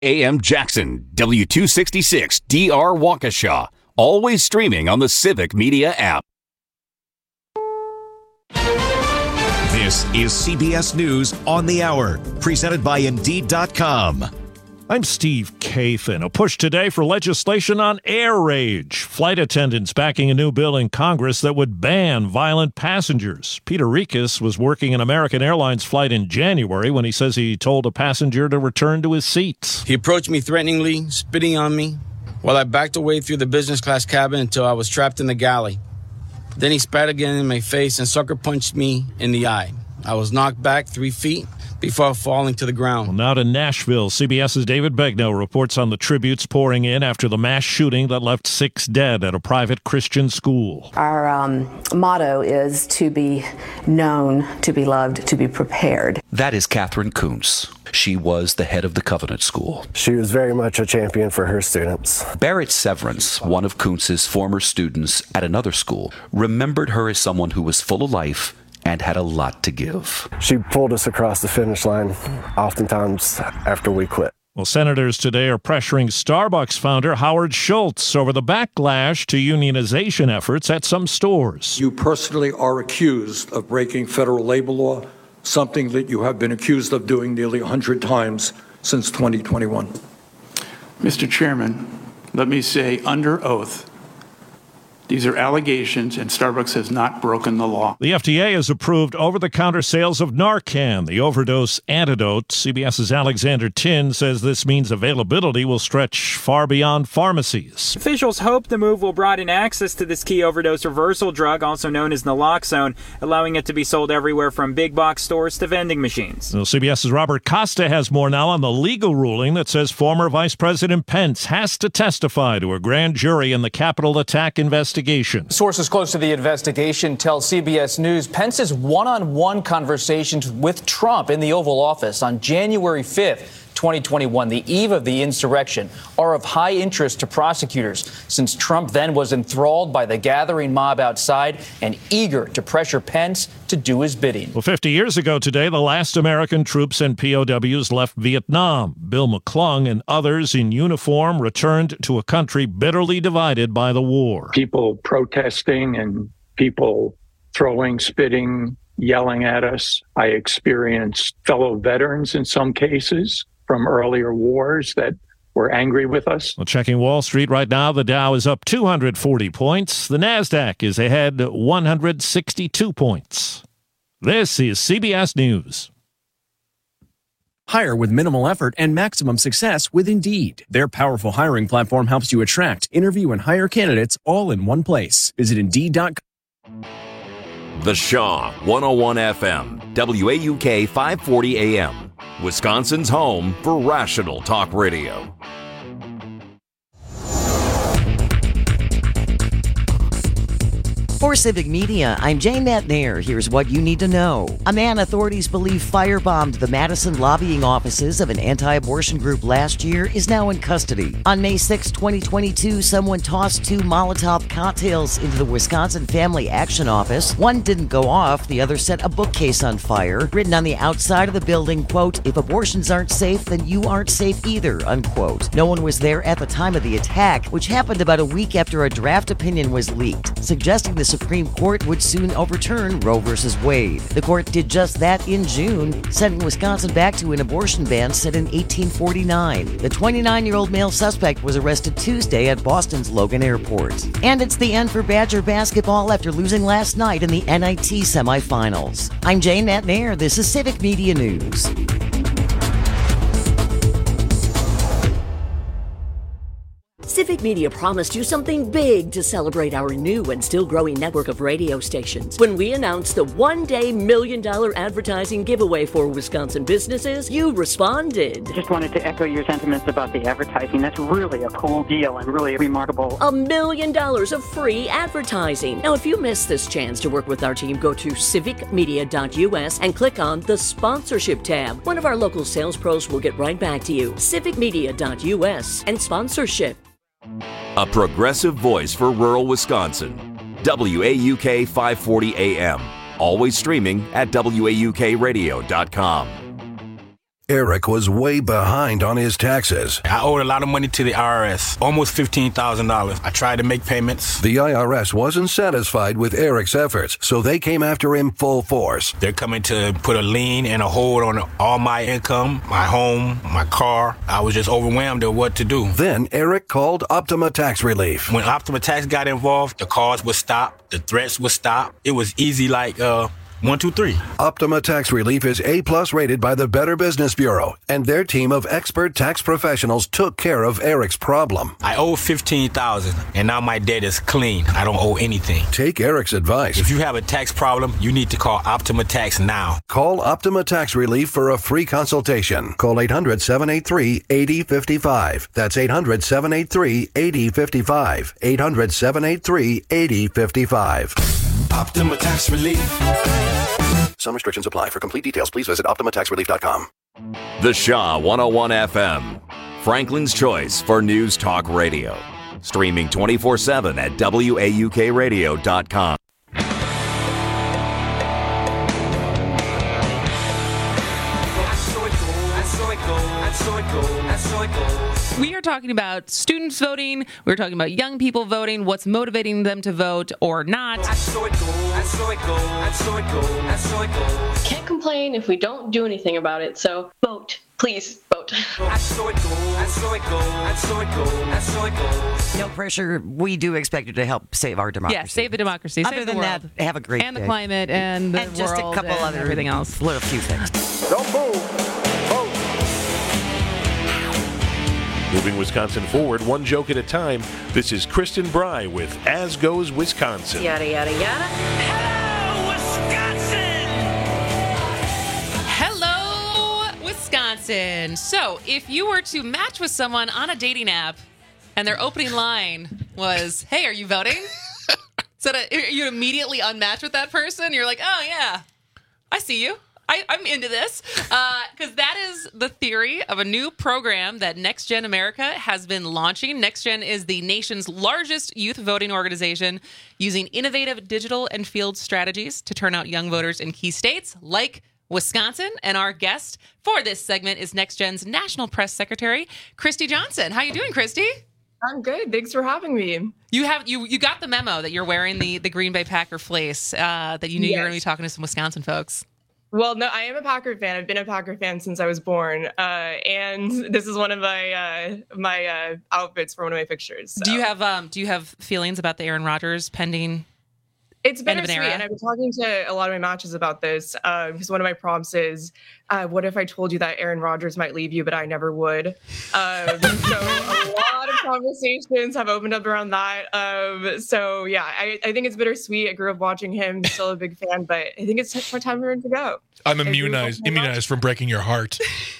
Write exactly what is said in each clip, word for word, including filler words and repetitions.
A M Jackson, W two sixty-six D R Waukesha. Always streaming on the Civic Media app. This is C B S News on the Hour, presented by Indeed dot com. I'm Steve Kathan. A push today for legislation on air rage. Flight attendants backing a new bill in Congress that would ban violent passengers. Peter Rekas was working an American Airlines flight in January when he says he told a passenger to return to his seat. He approached me threateningly, spitting on me, while I backed away through the business class cabin until I was trapped in the galley. Then he spat again in my face and sucker punched me in the eye. I was knocked back three feet before falling to the ground. Well, now to Nashville. CBS's David Begnaud reports on the tributes pouring in after the mass shooting that left six dead at a private Christian school. Our um, motto is to be known, to be loved, to be prepared. That is Catherine Kuntz. She was the head of the Covenant School. She was very much a champion for her students. Barrett Severance, one of Kuntz's former students at another school, remembered her as someone who was full of life and had a lot to give. She pulled us across the finish line, oftentimes after we quit. Well, senators today are pressuring Starbucks founder Howard Schultz over the backlash to unionization efforts at some stores. You personally are accused of breaking federal labor law, something that you have been accused of doing nearly one hundred times since twenty twenty-one. Mister Chairman, let me say under oath, these are allegations, and Starbucks has not broken the law. The F D A has approved over-the-counter sales of Narcan, the overdose antidote. CBS's Alexander Tin says this means availability will stretch far beyond pharmacies. Officials hope the move will broaden access to this key overdose reversal drug, also known as naloxone, allowing it to be sold everywhere from big box stores to vending machines. Well, CBS's Robert Costa has more now on the legal ruling that says former Vice President Pence has to testify to a grand jury in the Capitol attack investigation. Sources close to the investigation tell C B S News Pence's one-on-one conversations with Trump in the Oval Office on January fifth, twenty twenty-one, the eve of the insurrection, are of high interest to prosecutors since Trump then was enthralled by the gathering mob outside and eager to pressure Pence to do his bidding. Well, fifty years ago today, the last American troops and P O Ws left Vietnam. Bill McClung and others in uniform returned to a country bitterly divided by the war. People protesting and people throwing, spitting, yelling at us. I experienced fellow veterans in some cases from earlier wars that were angry with us. Well, checking Wall Street right now, the Dow is up two hundred forty points. The NASDAQ is ahead one hundred sixty-two points. This is C B S News. Hire with minimal effort and maximum success with Indeed. Their powerful hiring platform helps you attract, interview, and hire candidates all in one place. Visit Indeed dot com. The Shaw, one oh one F M, W A U K five forty A M, Wisconsin's home for rational talk radio. For Civic Media, I'm Jane Natnair. Here's what you need to know. A man authorities believe firebombed the Madison lobbying offices of an anti-abortion group last year is now in custody. On May sixth, twenty twenty-two, someone tossed two Molotov cocktails into the Wisconsin Family Action Office. One didn't go off, the other set a bookcase on fire. Written on the outside of the building, quote, "If abortions aren't safe, then you aren't safe either," unquote. No one was there at the time of the attack, which happened about a week after a draft opinion was leaked, suggesting the Supreme Court would soon overturn Roe versus Wade. The court did just that in June, sending Wisconsin back to an abortion ban set in eighteen forty-nine. The twenty-nine-year-old male suspect was arrested Tuesday at Boston's Logan Airport. And it's the end for Badger basketball after losing last night in the N I T semifinals. I'm Jane Natnair. This is Civic Media News. Civic Media promised you something big to celebrate our new and still growing network of radio stations. When we announced the one-day million dollar advertising giveaway for Wisconsin businesses, you responded. Just wanted to echo your sentiments about the advertising. That's really a cool deal and really remarkable. A million dollars of free advertising. Now, if you missed this chance to work with our team, go to civic media dot U S and click on the sponsorship tab. One of our local sales pros will get right back to you. civic media dot U S and sponsorship. A progressive voice for rural Wisconsin. W A U K five forty A M. Always streaming at W A U K radio dot com. Eric was way behind on his taxes. I owed a lot of money to the I R S, almost fifteen thousand dollars. I tried to make payments. The I R S wasn't satisfied with Eric's efforts, so they came after him full force. They're coming to put a lien and a hold on all my income, my home, my car. I was just overwhelmed at what to do. Then Eric called Optima Tax Relief. When Optima Tax got involved, the calls would stop, the threats would stop. It was easy like, uh, One, two, three. Optima Tax Relief is A-plus rated by the Better Business Bureau, and their team of expert tax professionals took care of Eric's problem. I owe fifteen thousand dollars, and now my debt is clean. I don't owe anything. Take Eric's advice. If you have a tax problem, you need to call Optima Tax now. Call Optima Tax Relief for a free consultation. Call eight hundred, seven eight three, eight zero five five. That's eight hundred, seven eight three, eight zero five five. eight hundred, seven eight three, eight zero five five. Optima Tax Relief. Some restrictions apply. For complete details, please visit optima tax relief dot com. The Shaw one oh one F M, Franklin's choice for news talk radio. Streaming twenty-four seven at W A U K radio dot com. We are talking about students voting. We're talking about young people voting, what's motivating them to vote or not. Can't complain if we don't do anything about it, so vote. Please vote. No pressure. We do expect you to help save our democracy. Yeah, save the democracy. Other save than the world. that, have a great and day. the climate and the and just world a couple and other everything else. Little few things. Don't move. Moving Wisconsin forward, one joke at a time. This is Kristen Bry with As Goes Wisconsin. Yada, yada, yada. Hello, Wisconsin. So, if you were to match with someone on a dating app and their opening line was, "Hey, are you voting?" So that you immediately unmatch with that person, you're like, "Oh, yeah, I see you. I, I'm into this," because uh, that is the theory of a new program that Next Gen America has been launching. Next Gen is the nation's largest youth voting organization, using innovative digital and field strategies to turn out young voters in key states like Wisconsin. And our guest for this segment is Next Gen's National Press Secretary, Christy Johnson. How you doing, Christy? I'm good. Thanks for having me. You have you you got the memo that you're wearing the the Green Bay Packer fleece, uh, that you knew yes. you were going to be talking to some Wisconsin folks. Well, no, I am a Packer fan. I've been a Packer fan since I was born, uh, and this is one of my uh, my uh, outfits for one of my pictures. So. Do you have um, do you have feelings about the Aaron Rodgers pending? It's bittersweet, an and I've been talking to a lot of my matches about this uh, because one of my prompts is, uh, "What if I told you that Aaron Rodgers might leave you, but I never would?" Um, so a lot of conversations have opened up around that. Um, so yeah, I, I think it's bittersweet. I grew up watching him, still a big fan, but I think it's time for him to go. I'm immunized, immunized from breaking your heart.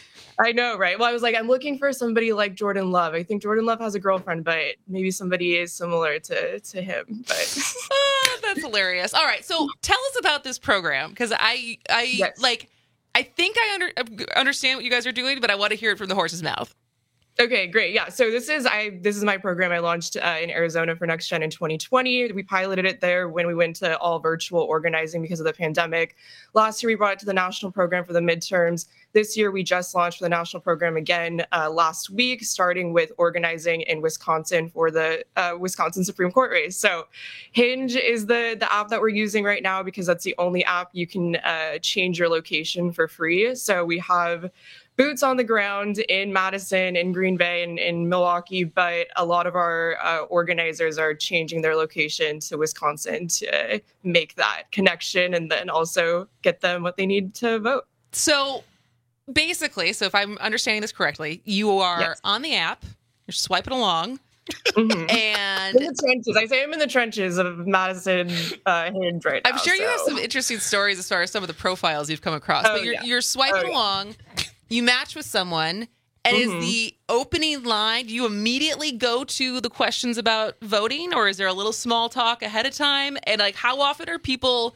I know, right? Well, I was like, I'm looking for somebody like Jordan Love. I think Jordan Love has a girlfriend, but maybe somebody is similar to, to him. But oh, that's hilarious. All right, so tell us about this program, because I, I yes. like, I think I under, understand what you guys are doing, but I want to hear it from the horse's mouth. Okay, great. Yeah. So this is I this is my program I launched uh, in Arizona for Next Gen in twenty twenty. We piloted it there when we went to all virtual organizing because of the pandemic. Last year, we brought it to the national program for the midterms. This year, we just launched the national program again uh, last week, starting with organizing in Wisconsin for the uh, Wisconsin Supreme Court race. So Hinge is the, the app that we're using right now because that's the only app you can uh, change your location for free. So we have boots on the ground in Madison, in Green Bay, and in Milwaukee, but a lot of our uh, organizers are changing their location to Wisconsin to uh, make that connection and then also get them what they need to vote. So basically, so if I'm understanding this correctly, you are yes. on the app, you're swiping along, mm-hmm. and in the trenches. I say I'm in the trenches of Madison uh, Hinge right now. I'm sure so. you have some interesting stories as far as some of the profiles you've come across, oh, but you're, yeah. you're swiping oh, yeah. along. You match with someone, and mm-hmm. is the opening line, do you immediately go to the questions about voting, or is there a little small talk ahead of time? And, like, how often are people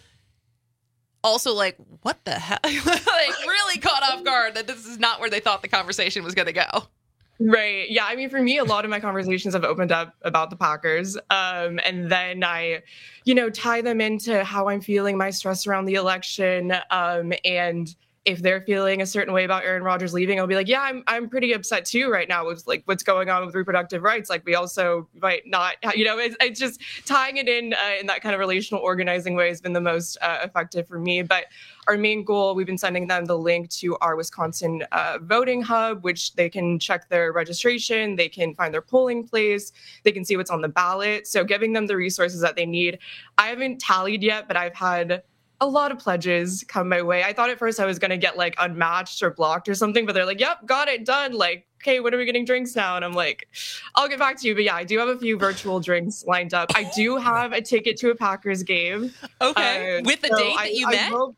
also like, what the hell? Like, really caught off guard that this is not where they thought the conversation was going to go? Right. Yeah. I mean, for me, a lot of my conversations have opened up about the Packers. Um, and then I, you know, tie them into how I'm feeling, my stress around the election, um, and if they're feeling a certain way about Aaron Rodgers leaving, I'll be like, yeah, I'm I'm pretty upset too right now with like what's going on with reproductive rights. Like we also might not, you know, it's, it's just tying it in uh, in that kind of relational organizing way has been the most uh, effective for me. But our main goal, we've been sending them the link to our Wisconsin uh, voting hub, which they can check their registration, they can find their polling place, they can see what's on the ballot. So giving them the resources that they need. I haven't tallied yet, but I've had a lot of pledges come my way. I thought at first I was going to get like unmatched or blocked or something, but they're like, yep, got it, done. Like, okay, when are we getting drinks now? And I'm like, I'll get back to you. But yeah, I do have a few virtual drinks lined up. I do have a ticket to a Packers game. Okay. Uh, With the so date that you I, met? I will,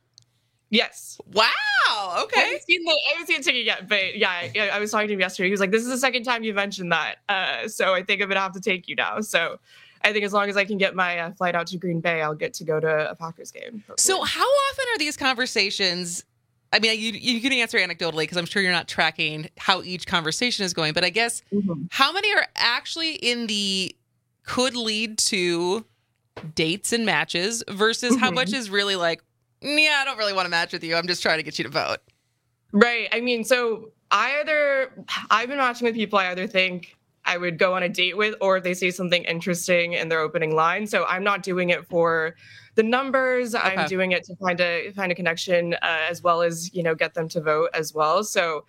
yes. Wow. Okay. I haven't seen the, I haven't seen the ticket yet, but yeah, I, I was talking to him yesterday. He was like, this is the second time you mentioned that. Uh, so I think I'm going to have to take you now. So I think as long as I can get my uh, flight out to Green Bay, I'll get to go to a Packers game. Hopefully. So how often are these conversations? I mean, you, you can answer anecdotally because I'm sure you're not tracking how each conversation is going. But I guess mm-hmm. how many are actually in the could lead to dates and matches versus mm-hmm. how much is really like, yeah, I don't really want to match with you. I'm just trying to get you to vote. Right. I mean, so I either I've been matching with people I either think I would go on a date with, or if they say something interesting in their opening line. So I'm not doing it for the numbers. Okay. I'm doing it to find a find a connection uh, as well as, you know, get them to vote as well. So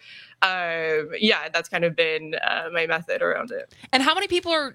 uh, yeah, that's kind of been uh, my method around it. And how many people are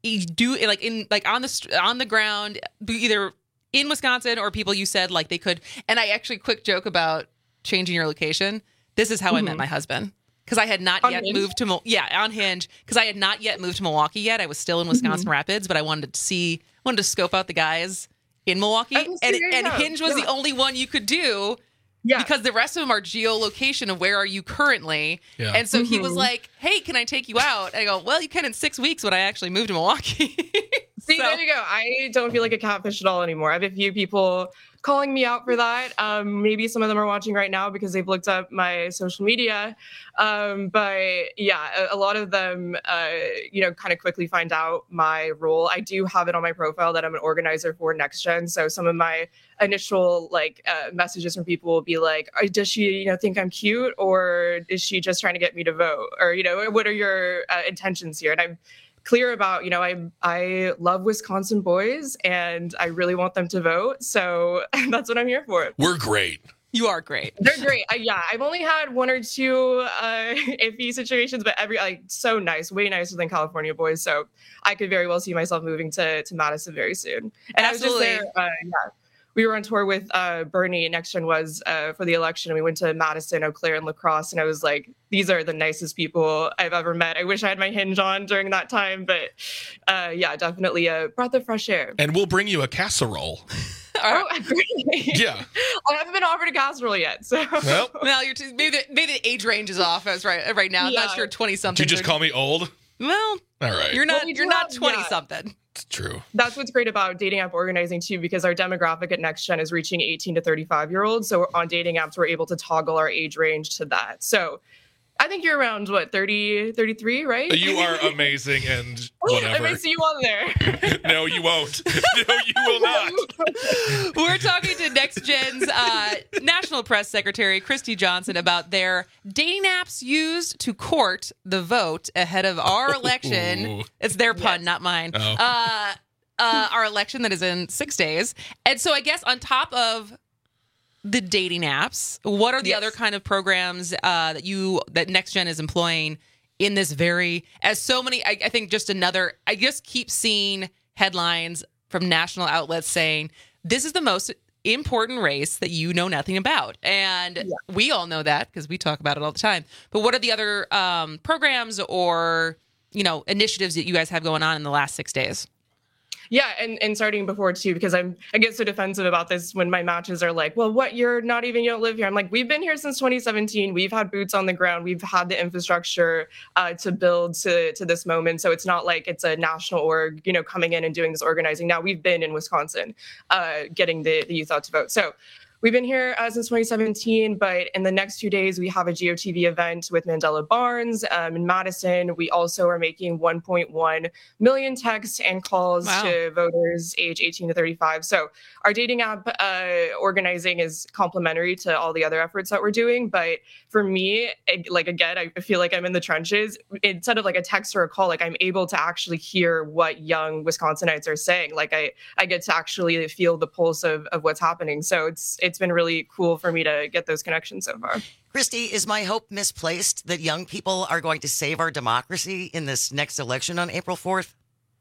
do like in like on the on the ground, either in Wisconsin or people you said like they could? And I actually quick joke about changing your location. This is how mm-hmm. I met my husband. Because I had not on yet Hinge? moved to, yeah, on Hinge. Because I had not yet moved to Milwaukee yet. I was still in Wisconsin mm-hmm. Rapids, but I wanted to see, wanted to scope out the guys in Milwaukee. And, and Hinge was yeah. the only one you could do yeah. because the rest of them are geolocation of where are you currently. Yeah. And so mm-hmm. he was like, hey, can I take you out? And I go, well, you can in six weeks when I actually moved to Milwaukee. See, so. There you go. I don't feel like a catfish at all anymore. I have a few people calling me out for that. Um, maybe some of them are watching right now because they've looked up my social media. Um, but yeah, a, a lot of them, uh, you know, kind of quickly find out my role. I do have it on my profile that I'm an organizer for NextGen. So some of my initial like uh, messages from people will be like, does she, you know, think I'm cute, or is she just trying to get me to vote? Or, you know, what are your uh, intentions here? And I'm clear about, you know, I I love Wisconsin boys and I really want them to vote. So that's what I'm here for. We're great. You are great. They're great. Uh, yeah, I've only had one or two uh, iffy situations, but every like so nice, way nicer than California boys. So I could very well see myself moving to to Madison very soon. And Absolutely. I was just there. Uh, yeah. We were on tour with uh, Bernie, NextGen was uh, for the election. And we went to Madison, Eau Claire, and La Crosse. And I was like, these are the nicest people I've ever met. I wish I had my Hinge on during that time. But uh, yeah, definitely a breath of fresh air. And we'll bring you a casserole. Oh, great. Yeah. I haven't been offered a casserole yet. So well, well you're too, maybe, the, maybe the age range is off as right, right now. I'm yeah. not sure twenty-something. Did you just call me old? Well, all right. You're not, well, you're not twenty-something. Yeah. It's true. That's what's great about dating app organizing too, because our demographic at NextGen is reaching eighteen to thirty-five year olds. So on dating apps, we're able to toggle our age range to that. So I think you're around, what, thirty, thirty-three, right? You are amazing and whatever. I may see you on there. No, you won't. No, you will not. We're talking to NextGen's uh, National Press Secretary, Christy Johnson, about their dating apps used to court the vote ahead of our election. Ooh. It's their pun, yes. not mine. Oh. Uh, uh, our election that is in six days. And so I guess on top of the dating apps, what are the yes. other kind of programs uh, that you that NextGen is employing in this very, as so many, I, I think just another, I just keep seeing headlines from national outlets saying, this is the most important race that you know nothing about. And yeah. we all know that because we talk about it all the time. But what are the other um, programs or, you know, initiatives that you guys have going on in the last six days? Yeah, and, and starting before too, because I'm I get so defensive about this when my matches are like, well, what, you're not even, you don't live here. I'm like, we've been here since twenty seventeen. We've had boots on the ground. We've had the infrastructure uh, to build to to this moment. So it's not like it's a national org, you know, coming in and doing this organizing. Now we've been in Wisconsin, uh, getting the, the youth out to vote. So We've been here uh, since twenty seventeen, but in the next few days, we have a G O T V event with Mandela Barnes um, in Madison. We also are making one point one million texts and calls Wow. to voters age eighteen to thirty-five. So our dating app uh, organizing is complementary to all the other efforts that we're doing. But for me, it, like, again, I feel like I'm in the trenches. Instead of like a text or a call, like I'm able to actually hear what young Wisconsinites are saying. Like I, I get to actually feel the pulse of, of what's happening. So it's it's been really cool for me to get those connections so far. Christy, is my hope misplaced that young people are going to save our democracy in this next election on April fourth?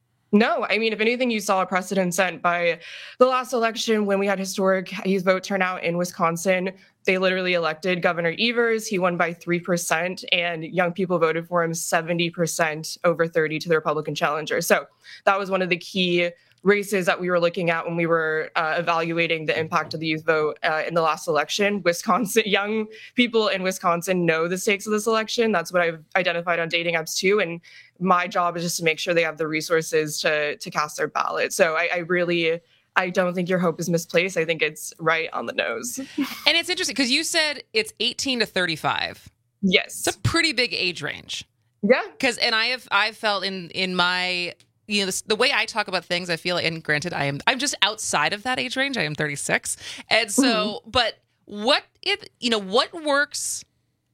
No, I mean, if anything, you saw a precedent set by the last election when we had historic youth vote turnout in Wisconsin. They literally elected Governor Evers. He won by three percent, and young people voted for him seventy percent over thirty to the Republican challenger. So that was one of the key races that we were looking at when we were uh, evaluating the impact of the youth vote uh, in the last election. Wisconsin, young people in Wisconsin know the stakes of this election. That's what I've identified on dating apps too. And my job is just to make sure they have the resources to to cast their ballot. So I, I really, I don't think your hope is misplaced. I think it's right on the nose. And it's interesting because you said it's eighteen to thirty-five. Yes. It's a pretty big age range. Yeah. Because, and I have, I've felt in, in my, you know, this, the way I talk about things, I feel like, and granted, I am, I'm just outside of that age range. I am thirty-six. And so, mm-hmm. but what, it, you know, what works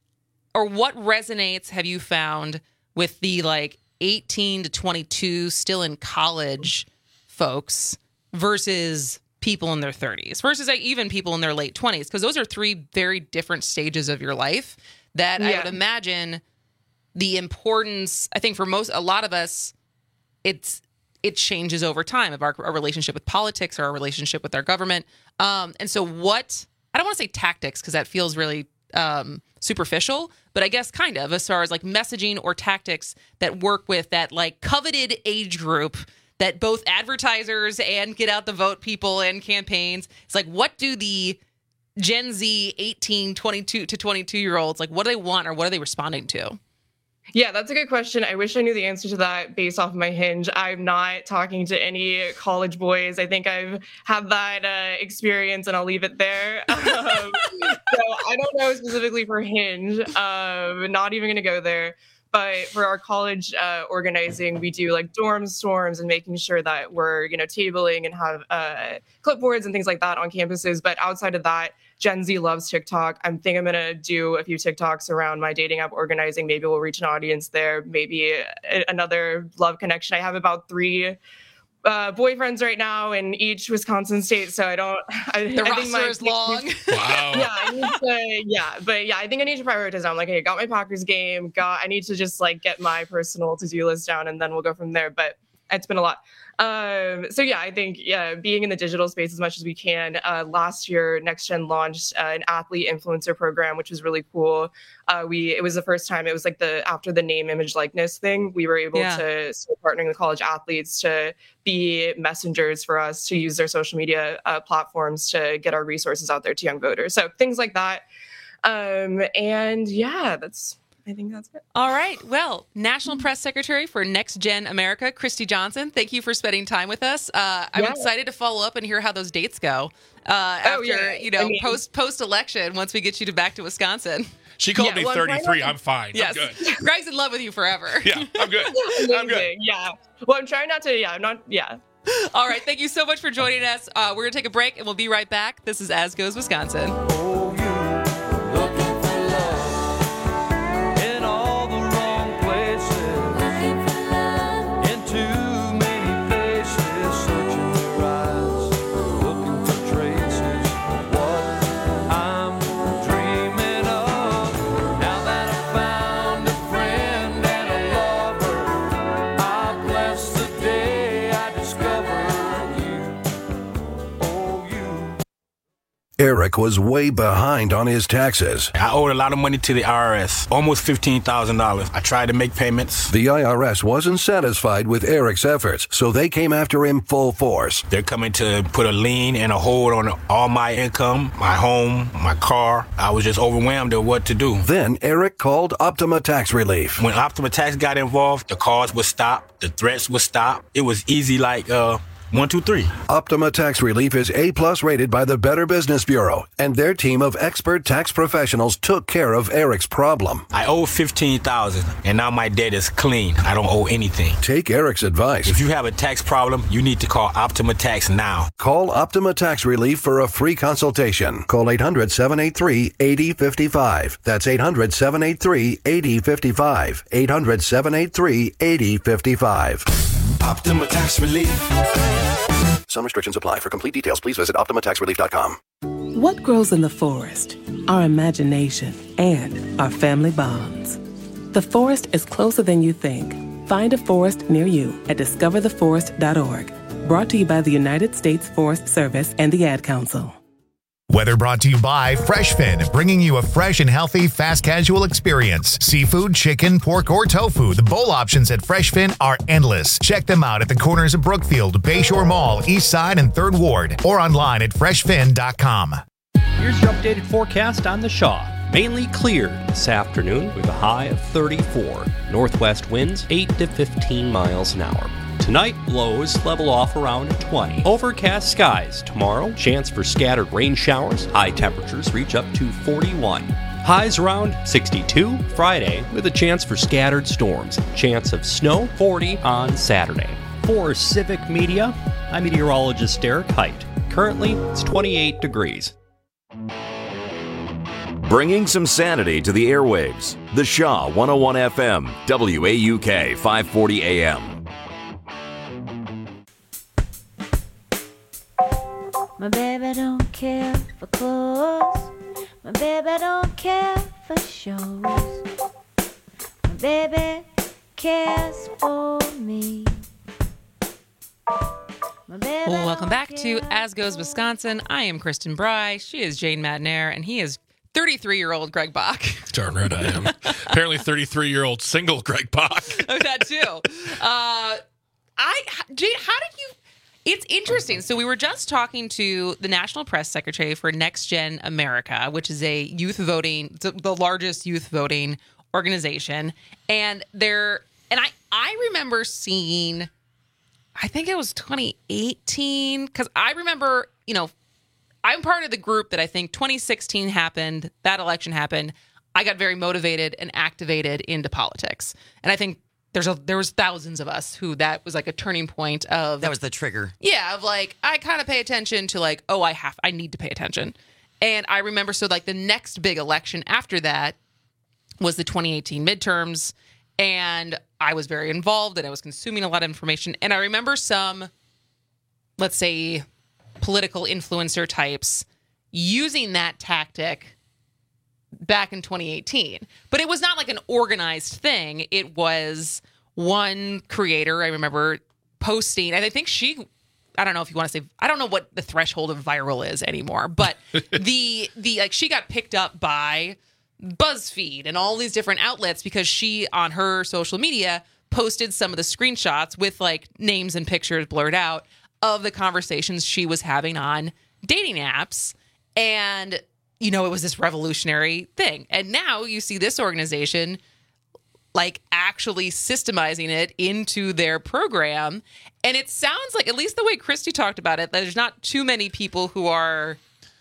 or what resonates have you found with the like eighteen to twenty-two still in college folks versus people in their thirties versus like even people in their late twenties? Because those are three very different stages of your life that yeah. I would imagine the importance, I think for most, a lot of us, it's it changes over time of our, our relationship with politics or our relationship with our government. Um, and so what, I don't want to say tactics because that feels really um, superficial, but I guess kind of as far as like messaging or tactics that work with that like coveted age group that both advertisers and get out the vote people and campaigns. It's like, what do the Gen Z eighteen, twenty-two to twenty-two year olds, like what do they want or what are they responding to? Yeah, that's a good question. I wish I knew the answer to that based off of my Hinge. I'm not talking to any college boys. I think I've had that uh, experience and I'll leave it there. Um, so I don't know specifically for Hinge. Um, not even going to go there. But for our college uh, organizing, we do like dorm storms and making sure that we're, you know, tabling and have uh, clipboards and things like that on campuses. But outside of that, Gen Z loves TikTok. I think I'm going to do a few TikToks around my dating app organizing. Maybe we'll reach an audience there. Maybe a- another love connection. I have about three uh, boyfriends right now in each Wisconsin state. So I don't... I, the I roster think my, is long. Wow. Yeah, I need to, yeah, but yeah, I think I need to prioritize. I'm like, hey, got my Packers game. Got. I need to just like get my personal to-do list down, and then we'll go from there. But it's been a lot. Um, so yeah, I think yeah, being in the digital space as much as we can. Uh, last year, NextGen launched uh, an athlete influencer program, which was really cool. Uh, we it was the first time it was like the after the name, image, likeness thing. We were able yeah. to start partnering with college athletes to be messengers for us to use their social media uh, platforms to get our resources out there to young voters. So things like that. Um, and yeah, that's. I think that's it. All right. Well, National Press Secretary for Next Gen America, Christy Johnson, thank you for spending time with us. Uh, I'm yeah. excited to follow up and hear how those dates go uh, after, oh, yeah. you know, I mean, post post election once we get you to back to Wisconsin. She called yeah, me well, thirty-three. I'm fine. Yes. I'm good. Greg's in love with you forever. Yeah, I'm good. I'm good. Yeah. Well, I'm trying not to. Yeah, I'm not. Yeah. All right. Thank you so much for joining us. Uh, we're going to take a break and we'll be right back. This is As Goes Wisconsin. Eric was way behind on his taxes. I owed a lot of money to the I R S, almost fifteen thousand dollars. I tried to make payments. The I R S wasn't satisfied with Eric's efforts, so they came after him full force. They're coming to put a lien and a hold on all my income, my home, my car. I was just overwhelmed at what to do. Then Eric called Optima Tax Relief. When Optima Tax got involved, the calls would stop, the threats would stop. It was easy like uh, One, two, three. Optima Tax Relief is A-plus rated by the Better Business Bureau, and their team of expert tax professionals took care of Eric's problem. I owe fifteen thousand dollars, and now my debt is clean. I don't owe anything. Take Eric's advice. If you have a tax problem, you need to call Optima Tax now. Call Optima Tax Relief for a free consultation. Call eight hundred, seven eight three, eight zero five five. That's eight hundred, seven eight three, eight zero five five. eight hundred, seven eight three, eight zero five five. Optima Tax Relief. Some restrictions apply. For complete details, please visit optima tax relief dot com. What grows in the forest? Our imagination and our family bonds. The forest is closer than you think. Find a forest near you at discover the forest dot org. Brought to you by the United States Forest Service and the Ad Council. Weather brought to you by FreshFin, bringing you a fresh and healthy fast casual experience. Seafood, chicken, pork, or tofu. The bowl options at FreshFin are endless. Check them out at the corners of Brookfield, Bayshore Mall, East Side, and third Ward, or online at fresh fin dot com. Here's your updated forecast on the Shaw. Mainly clear this afternoon with a high of thirty-four. Northwest winds eight to fifteen miles an hour. Tonight, lows level off around twenty. Overcast skies tomorrow. Chance for scattered rain showers. High temperatures reach up to forty-one. Highs around sixty-two Friday with a chance for scattered storms. Chance of snow forty on Saturday. For Civic Media, I'm meteorologist Derek Height. Currently, it's twenty-eight degrees. Bringing some sanity to the airwaves. The Shaw one oh one F M, W A U K five forty A M. My baby don't care for clothes. My baby don't care for shows. My baby cares for me. My baby Well, welcome don't back care to As Goes Wisconsin. I am Kristen Bry. She is Jane Madnair, and he is thirty-three-year-old Greg Bach. Darn right I am. Apparently thirty-three-year-old single Greg Bach. Oh, that too. Uh, I, Jane, how did you... It's interesting. So we were just talking to the National Press Secretary for Next Gen America, which is a youth voting, the largest youth voting organization. And there, and I, I remember seeing, I think it was twenty eighteen, because I remember, you know, I'm part of the group that I think twenty sixteen happened, that election happened. I got very motivated and activated into politics. And I think There's a there was thousands of us who that was like a turning point of that was the trigger. Yeah, of like I kind of pay attention to like, oh, I have I need to pay attention. And I remember so like the next big election after that was the twenty eighteen midterms, and I was very involved and I was consuming a lot of information. And I remember some, let's say, political influencer types using that tactic back in twenty eighteen. But it was not like an organized thing. It was one creator, I remember, posting, and I think she, I don't know if you want to say, I don't know what the threshold of viral is anymore, but the, the like, she got picked up by BuzzFeed and all these different outlets because she, on her social media, posted some of the screenshots with like names and pictures blurred out of the conversations she was having on dating apps. And you know, it was this revolutionary thing. And now you see this organization like actually systemizing it into their program. And it sounds like, at least the way Christy talked about it, that there's not too many people who are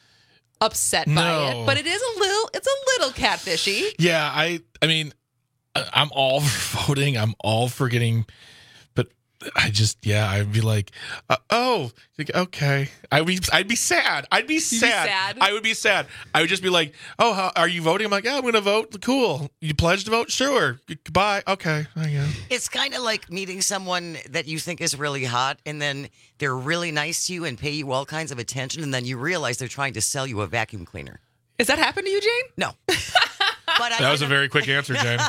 upset by No. it, but it is a little, it's a little catfishy. Yeah, I I mean, I- I'm all for voting. I'm all for getting, but I just, yeah, I'd be like, uh, oh, like, okay. I'd be, I'd be sad. I'd be sad. sad? I would be sad. I would just be like, oh, how, are you voting? I'm like, yeah, I'm going to vote. Cool. You pledged to vote? Sure. Goodbye. Okay. I guess. It's kind of like meeting someone that you think is really hot, and then they're really nice to you and pay you all kinds of attention, and then you realize they're trying to sell you a vacuum cleaner. Has that happened to you, Jane? No. But That was a very quick answer, Jane.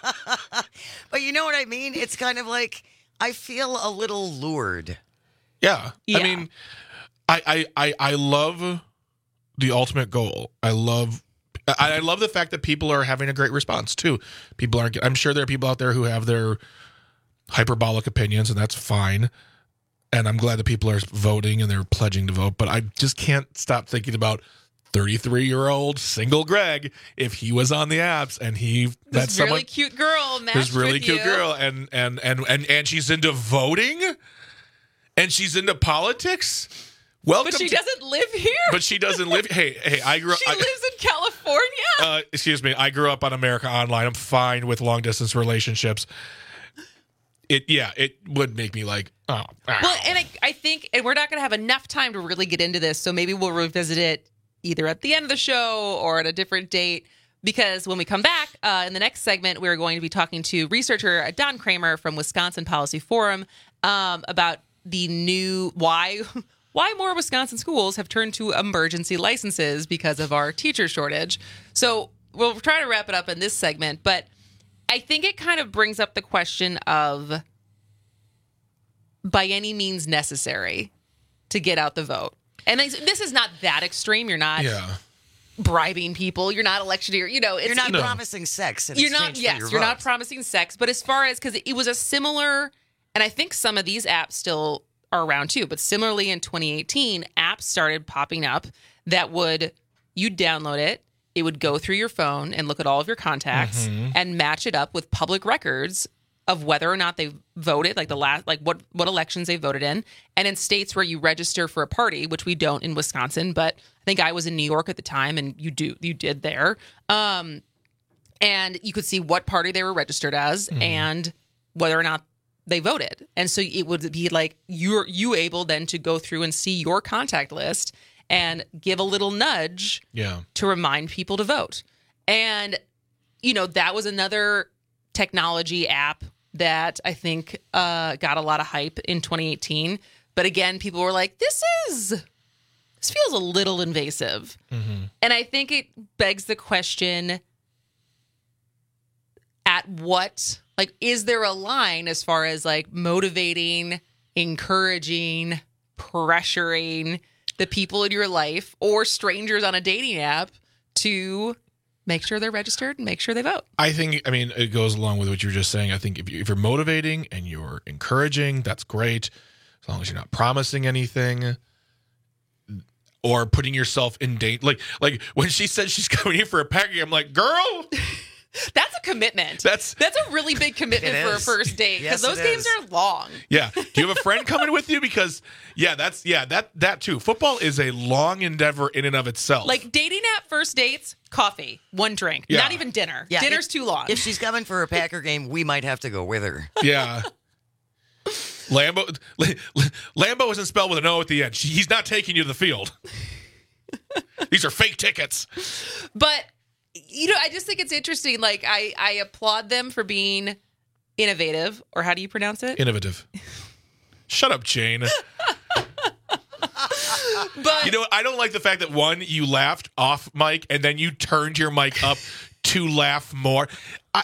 But you know what I mean? It's kind of like I feel a little lured. Yeah. Yeah. I mean, I, I, I, I love the ultimate goal. I love I, I love the fact that people are having a great response too. People aren't I'm sure there are people out there who have their hyperbolic opinions, and that's fine. And I'm glad that people are voting and they're pledging to vote, but I just can't stop thinking about thirty-three-year-old single Greg if he was on the apps and he This that's really someone cute girl matched this really with cute you. girl and, and and and and she's into voting. And she's into politics? Welcome But she to, doesn't live here. But she doesn't live. Hey, hey, I grew up. She I, lives in California. Uh, excuse me. I grew up on America Online. I'm fine with long distance relationships. It, yeah, it would make me like, oh. ah. Well, and I, I think, and we're not going to have enough time to really get into this, so maybe we'll revisit it either at the end of the show or at a different date. Because when we come back uh, in the next segment, we're going to be talking to researcher Don Kramer from Wisconsin Policy Forum um, about the new why. Why more Wisconsin schools have turned to emergency licenses because of our teacher shortage. So we'll try to wrap it up in this segment, but I think it kind of brings up the question of by any means necessary to get out the vote. And this is not that extreme. You're not yeah. bribing people. You're not electioneering. You know, it's, you're not no. promising sex. In you're not. exchange Yes, for your you're vote. not promising sex. But as far as because it was a similar, and I think some of these apps still are around too, but similarly in twenty eighteen, apps started popping up that would, you'd download it, it would go through your phone and look at all of your contacts Mm-hmm. and match it up with public records of whether or not they voted, like the last, like what, what elections they voted in. And in states where you register for a party, which we don't in Wisconsin, but I think I was in New York at the time and you do, you did there. Um, and you could see what party they were registered as Mm-hmm. and whether or not they voted. And so it would be like you're you able then to go through and see your contact list and give a little nudge Yeah. to remind people to vote. And, you know, that was another technology app that I think uh, got a lot of hype in twenty eighteen. But again, people were like, this is, this feels a little invasive. Mm-hmm. And I think it begs the question, at what, like, is there a line as far as like motivating, encouraging, pressuring the people in your life or strangers on a dating app to make sure they're registered and make sure they vote? I think, I mean, it goes along with what you were just saying. I think if, you, if you're motivating and you're encouraging, that's great. As long as you're not promising anything or putting yourself in danger. Like, like when she said she's coming in for a package, I'm like, girl. That's a commitment. That's that's a really big commitment It for a is. first date because Yes, those it games is. are long. Yeah. Do you have a friend coming with you? Because yeah, that's yeah, that that too. Football is a long endeavor in and of itself. Like dating app first dates, coffee, one drink, Yeah. not even dinner. Yeah, Dinner's if- too long. If she's coming for a Packer game, we might have to go with her. Yeah. Lambo Lambo isn't spelled with an O at the end. She, he's not taking you to the field. These are fake tickets. But you know, I just think it's interesting. Like I, I applaud them for being innovative, or how do you pronounce it? Innovative. Shut up, Jane. But you know what? I don't like the fact that one, you laughed off mic and then you turned your mic up to laugh more. I,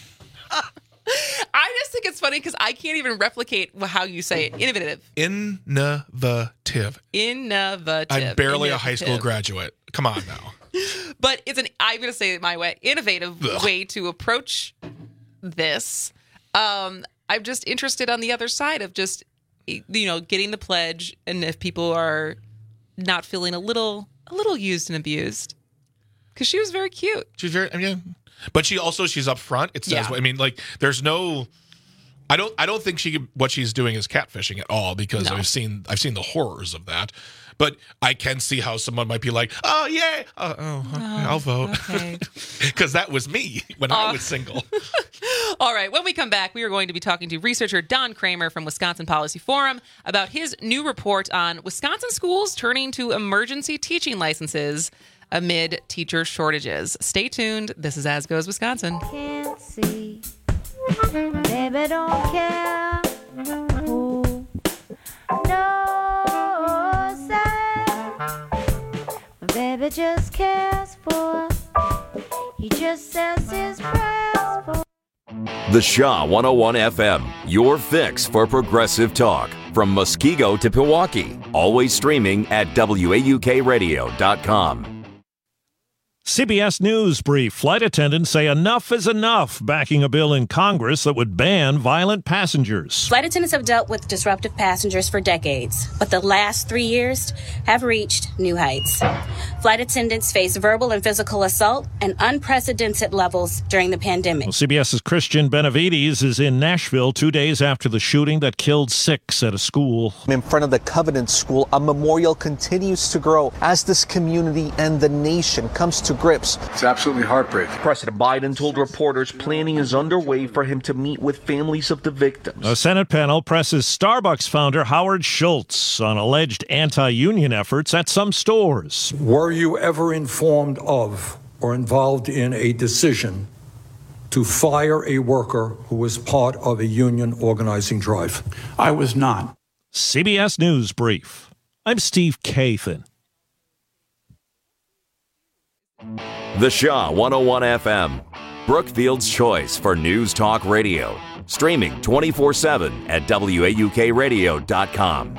I just think it's funny because I can't even replicate how you say it. Innovative. Innovative. Innovative. I'm barely a high school Innovative. graduate. Come on now. But it's an, I'm going to say it my way, innovative Ugh. way to approach this. Um, I'm just interested on the other side of just, you know, getting the pledge, and if people are not feeling a little, a little used and abused, because she was very cute. She's very, I mean, but she also, she's up front. It says, Yeah. I mean, like, there's no, I don't, I don't think she, what she's doing is catfishing at all, because No. I've seen, I've seen the horrors of that. But I can see how someone might be like, oh, yeah, uh, oh, okay, I'll vote. Okay. Because that was me when I Uh, was single. All right. When we come back, we are going to be talking to researcher Don Kramer from Wisconsin Policy Forum about his new report on Wisconsin schools turning to emergency teaching licenses amid teacher shortages. Stay tuned. This is As Goes Wisconsin. Can't see, baby don't care who knows that. My baby just cares for, he just says his prayers for. The Shaw one oh one F M, your fix for progressive talk. From Muskego to Pewaukee. Always streaming at W A U K radio dot com. C B S News brief. Flight attendants say enough is enough, backing a bill in Congress that would ban violent passengers. Flight attendants have dealt with disruptive passengers for decades, but the last three years have reached new heights. Flight attendants face verbal and physical assault at unprecedented levels during the pandemic. Well, CBS's Christian Benavides is in Nashville two days after the shooting that killed six at a school. In front of the Covenant School, a memorial continues to grow as this community and the nation comes to grips. It's absolutely heartbreaking. President Biden told reporters planning is underway for him to meet with families of the victims. A Senate panel presses Starbucks founder Howard Schultz on alleged anti-union efforts at some stores. Were you ever informed of or involved in a decision to fire a worker who was part of a union organizing drive? I was not. C B S News brief. I'm Steve Kathan. The Shaw one oh one F M, Brookfield's choice for News Talk Radio. Streaming twenty-four seven at W A U K radio dot com.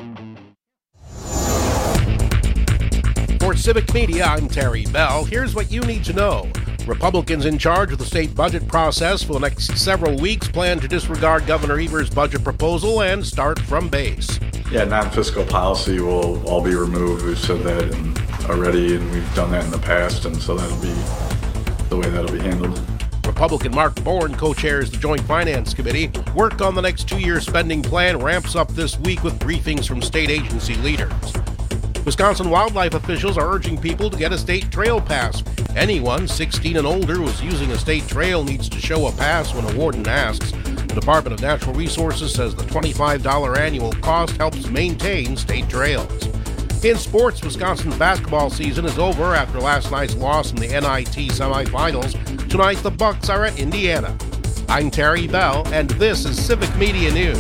For Civic Media, I'm Terry Bell. Here's what you need to know. Republicans in charge of the state budget process for the next several weeks plan to disregard Governor Evers' budget proposal and start from base. Yeah, non-fiscal policy will all be removed. We've said that in, already, and we've done that in the past, and so that'll be the way that'll be handled. Republican Mark Bourne co-chairs the Joint Finance Committee. Work on the next two-year spending plan ramps up this week with briefings from state agency leaders. Wisconsin wildlife officials are urging people to get a state trail pass. Anyone sixteen and older who's using a state trail needs to show a pass when a warden asks. The Department of Natural Resources says the twenty-five dollars annual cost helps maintain state trails. In sports, Wisconsin's basketball season is over after last night's loss in the N I T semifinals. Tonight, the Bucks are at Indiana. I'm Terry Bell, and this is Civic Media News.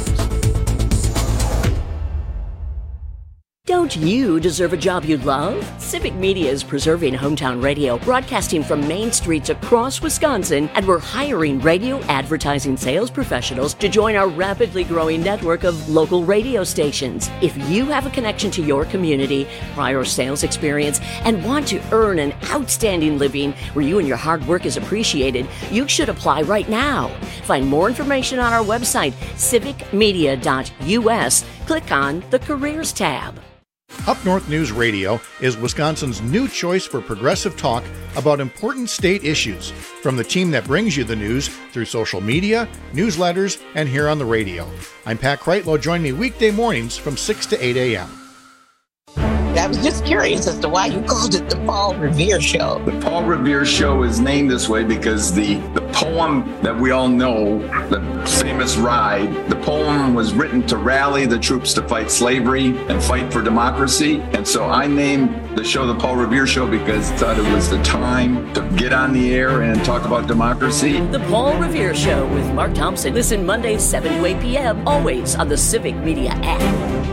Don't you deserve a job you love? Civic Media is preserving hometown radio, broadcasting from main streets across Wisconsin, and we're hiring radio advertising sales professionals to join our rapidly growing network of local radio stations. If you have a connection to your community, prior sales experience, and want to earn an outstanding living where you and your hard work is appreciated, you should apply right now. Find more information on our website, civic media dot U S. Click on the Careers tab. Up North News Radio is Wisconsin's new choice for progressive talk about important state issues, from the team that brings you the news through social media, newsletters, and here on the radio. I'm Pat Kreitlow. Join me weekday mornings from six to eight a.m. I was just curious as to why you called it the Paul Revere Show. The Paul Revere Show is named this way because the, the poem that we all know, the famous Ride, the poem was written to rally the troops to fight slavery and fight for democracy. And so I named the show the Paul Revere Show because I thought it was the time to get on the air and talk about democracy. The Paul Revere Show with Mark Thompson. Listen Mondays seven to eight p.m. always on the Civic Media app.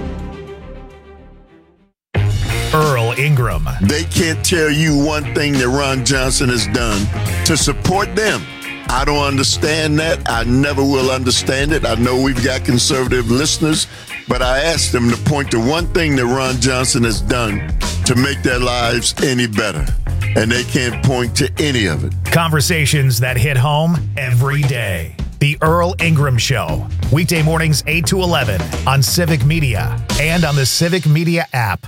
Earl Ingram. They can't tell you one thing that Ron Johnson has done to support them. I don't understand that. I never will understand it. I know we've got conservative listeners, but I asked them to point to one thing that Ron Johnson has done to make their lives any better. And they can't point to any of it. Conversations that hit home every day. The Earl Ingram Show. Weekday mornings eight to eleven on Civic Media and on the Civic Media app.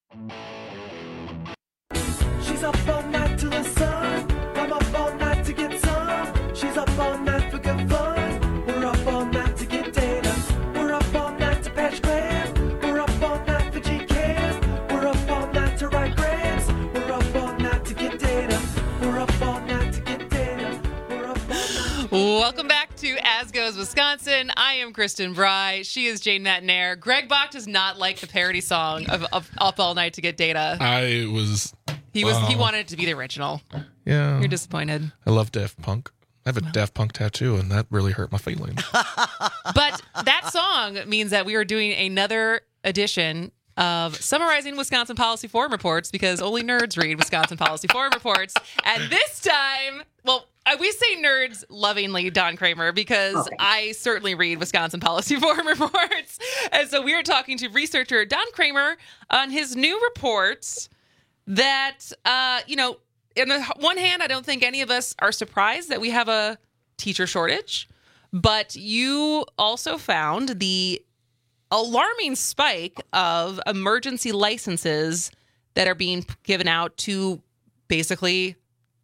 Welcome back to As Goes Wisconsin. I am Kristen Bry. She is Jane Matnair. Greg Bach does not like the parody song of, of Up All Night to Get Data. I was... He was. Wow. He wanted it to be the original. Yeah. You're disappointed. I love Daft Punk. I have a Daft Punk tattoo, and that really hurt my feelings. But that song means that we are doing another edition of Summarizing Wisconsin Policy Forum Reports, because only nerds read Wisconsin Policy Forum Reports. And this time, well, we say nerds lovingly, Don Kramer, because okay. I certainly read Wisconsin Policy Forum Reports. And so we are talking to researcher Don Kramer on his new reports that, uh, you know, on the one hand, I don't think any of us are surprised that we have a teacher shortage, but you also found the alarming spike of emergency licenses that are being given out to basically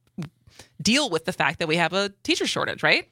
deal with the fact that we have a teacher shortage, right?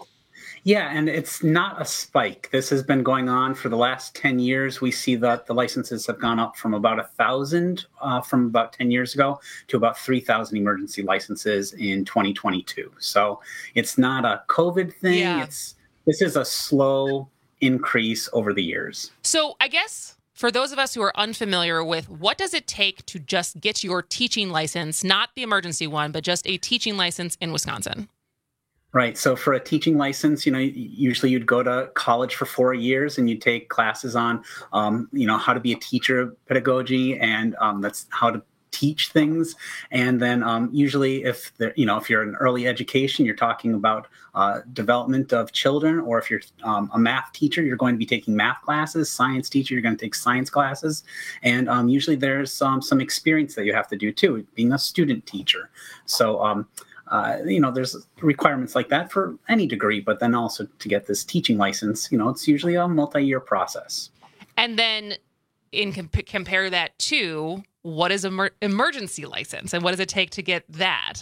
Yeah, and it's not a spike. This has been going on for the last ten years. We see that the licenses have gone up from about one thousand uh, from about ten years ago to about three thousand emergency licenses in twenty twenty-two. So it's not a COVID thing. Yeah. It's This is a slow increase over the years. So I guess for those of us who are unfamiliar with what does it take to just get your teaching license, not the emergency one, but just a teaching license in Wisconsin? Right. So for a teaching license, you know, usually you'd go to college for four years and you take classes on, um, you know, how to be a teacher, pedagogy, and um, that's how to teach things. And then um, usually if, the, you know, if you're in early education, you're talking about uh, development of children, or if you're um, a math teacher, you're going to be taking math classes. Science teacher, you're going to take science classes. And um, usually there's um, some experience that you have to do too, being a student teacher. So, um, Uh, you know, there's requirements like that for any degree, but then also to get this teaching license, you know, it's usually a multi-year process. And then in comp- compare that to what is an emer- emergency license and what does it take to get that?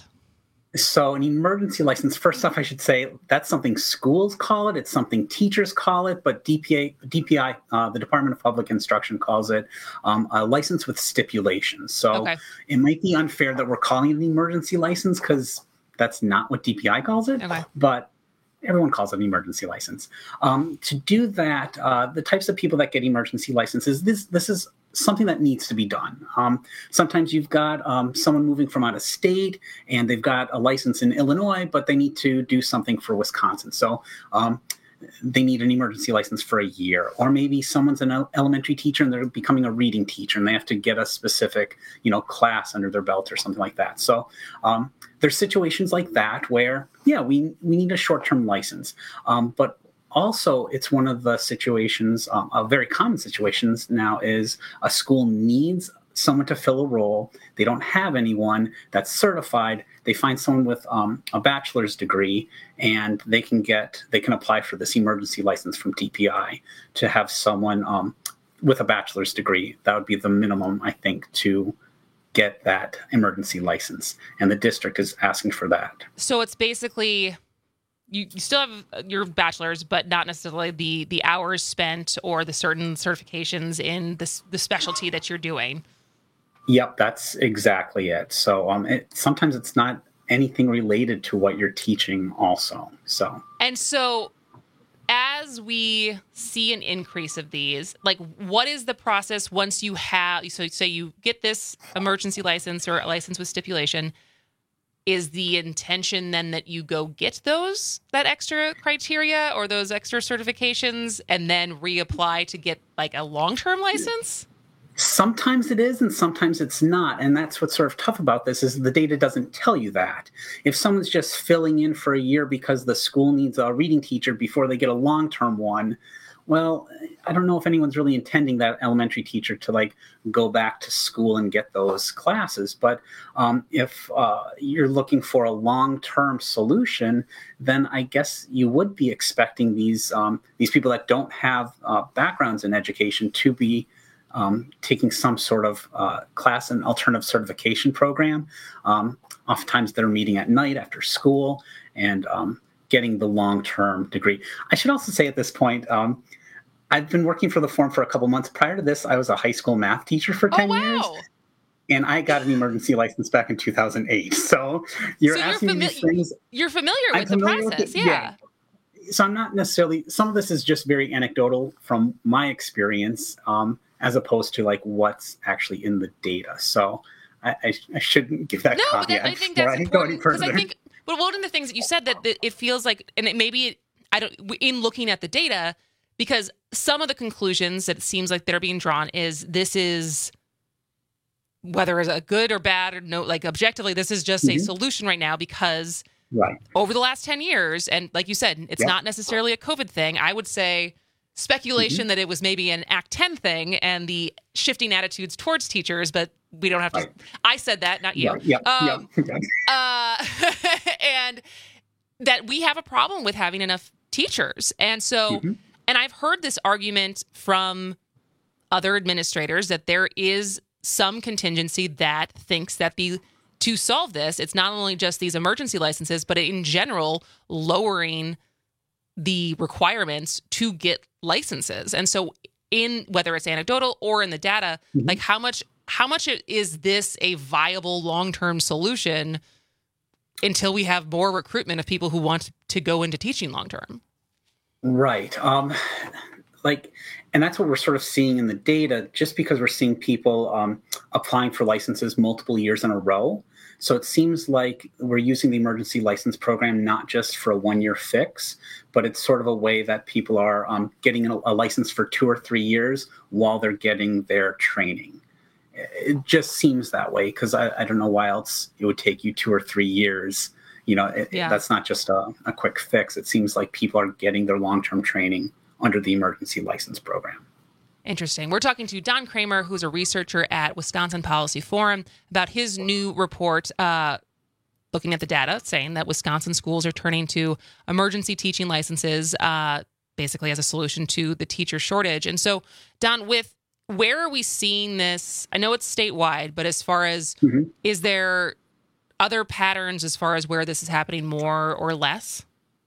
So an emergency license, first off, I should say that's something schools call it. It's something teachers call it, but D P A, D P I, uh, the Department of Public Instruction calls it um, a license with stipulations. So okay. It might be unfair that we're calling it an emergency license because that's not what D P I calls it, okay. But everyone calls it an emergency license. Um, to do that, uh, the types of people that get emergency licenses, this this is something that needs to be done. Um, sometimes you've got um, someone moving from out of state and they've got a license in Illinois, but they need to do something for Wisconsin. So um, they need an emergency license for a year. Or maybe someone's an elementary teacher and they're becoming a reading teacher and they have to get a specific, you know, class under their belt or something like that. So um, there's situations like that where, yeah, we, we need a short-term license. Um, but also it's one of the situations, um, a very common situations now is a school needs someone to fill a role. They don't have anyone that's certified. They find someone with um, a bachelor's degree, and they can get they can apply for this emergency license from D P I to have someone um, with a bachelor's degree. That would be the minimum, I think, to get that emergency license, and the district is asking for that. So it's basically you, you still have your bachelor's, but not necessarily the the hours spent or the certain certifications in the the specialty that you're doing. Yep, that's exactly it. So um, it, sometimes it's not anything related to what you're teaching also. So And so as we see an increase of these, like what is the process once you have, so say you get this emergency license or a license with stipulation, is the intention then that you go get those, that extra criteria or those extra certifications and then reapply to get like a long-term license? Sometimes it is and sometimes it's not. And that's what's sort of tough about this is the data doesn't tell you that. If someone's just filling in for a year because the school needs a reading teacher before they get a long-term one, well, I don't know if anyone's really intending that elementary teacher to like go back to school and get those classes. But um, if uh, you're looking for a long-term solution, then I guess you would be expecting these um, these people that don't have uh, backgrounds in education to be Um, taking some sort of uh, class and alternative certification program. Um, oftentimes they're meeting at night after school and um, getting the long-term degree. I should also say at this point, um, I've been working for the forum for a couple months. Prior to this, I was a high school math teacher for ten oh, wow. years. And I got an emergency license back in two thousand eight. So you're so asking you're me these things. You're familiar with I'm the familiar process, with it, yeah. yeah. So I'm not necessarily, some of this is just very anecdotal from my experience. Um, as opposed to like what's actually in the data. So I, I, I shouldn't give that no, caveat. No, but I think that's I important because I think, but one of the things that you said that, that it feels like, and it maybe, I don't, in looking at the data, because some of the conclusions that it seems like they're being drawn is this is, whether it's a good or bad or no, like objectively, this is just mm-hmm. a solution right now because right. over the last ten years, and like you said, it's yep. not necessarily a COVID thing. I would say speculation Mm-hmm. that it was maybe an Act ten thing and the shifting attitudes towards teachers, but we don't have to. Right. I said that, not you. Yeah, yeah, um, yeah. uh, and that we have a problem with having enough teachers. And so, mm-hmm. and I've heard this argument from other administrators that there is some contingency that thinks that the to solve this, it's not only just these emergency licenses, but in general, lowering the requirements to get licenses. And so in whether it's anecdotal or in the data, mm-hmm. like how much how much is this a viable long-term solution until we have more recruitment of people who want to go into teaching long-term? Right. Um, like, and that's what we're sort of seeing in the data, just because we're seeing people um, applying for licenses multiple years in a row. So it seems like we're using the emergency license program not just for a one-year fix, but it's sort of a way that people are um, getting a, a license for two or three years while they're getting their training. It just seems that way because I, I don't know why else it would take you two or three years. You know, it, yeah. that's not just a, a quick fix. It seems like people are getting their long-term training under the emergency license program. Interesting. We're talking to Don Kramer, who's a researcher at Wisconsin Policy Forum, about his new report uh, looking at the data, saying that Wisconsin schools are turning to emergency teaching licenses uh, basically as a solution to the teacher shortage. And so, Don, with where are we seeing this? I know it's statewide, but as far as, mm-hmm. is there other patterns as far as where this is happening more or less?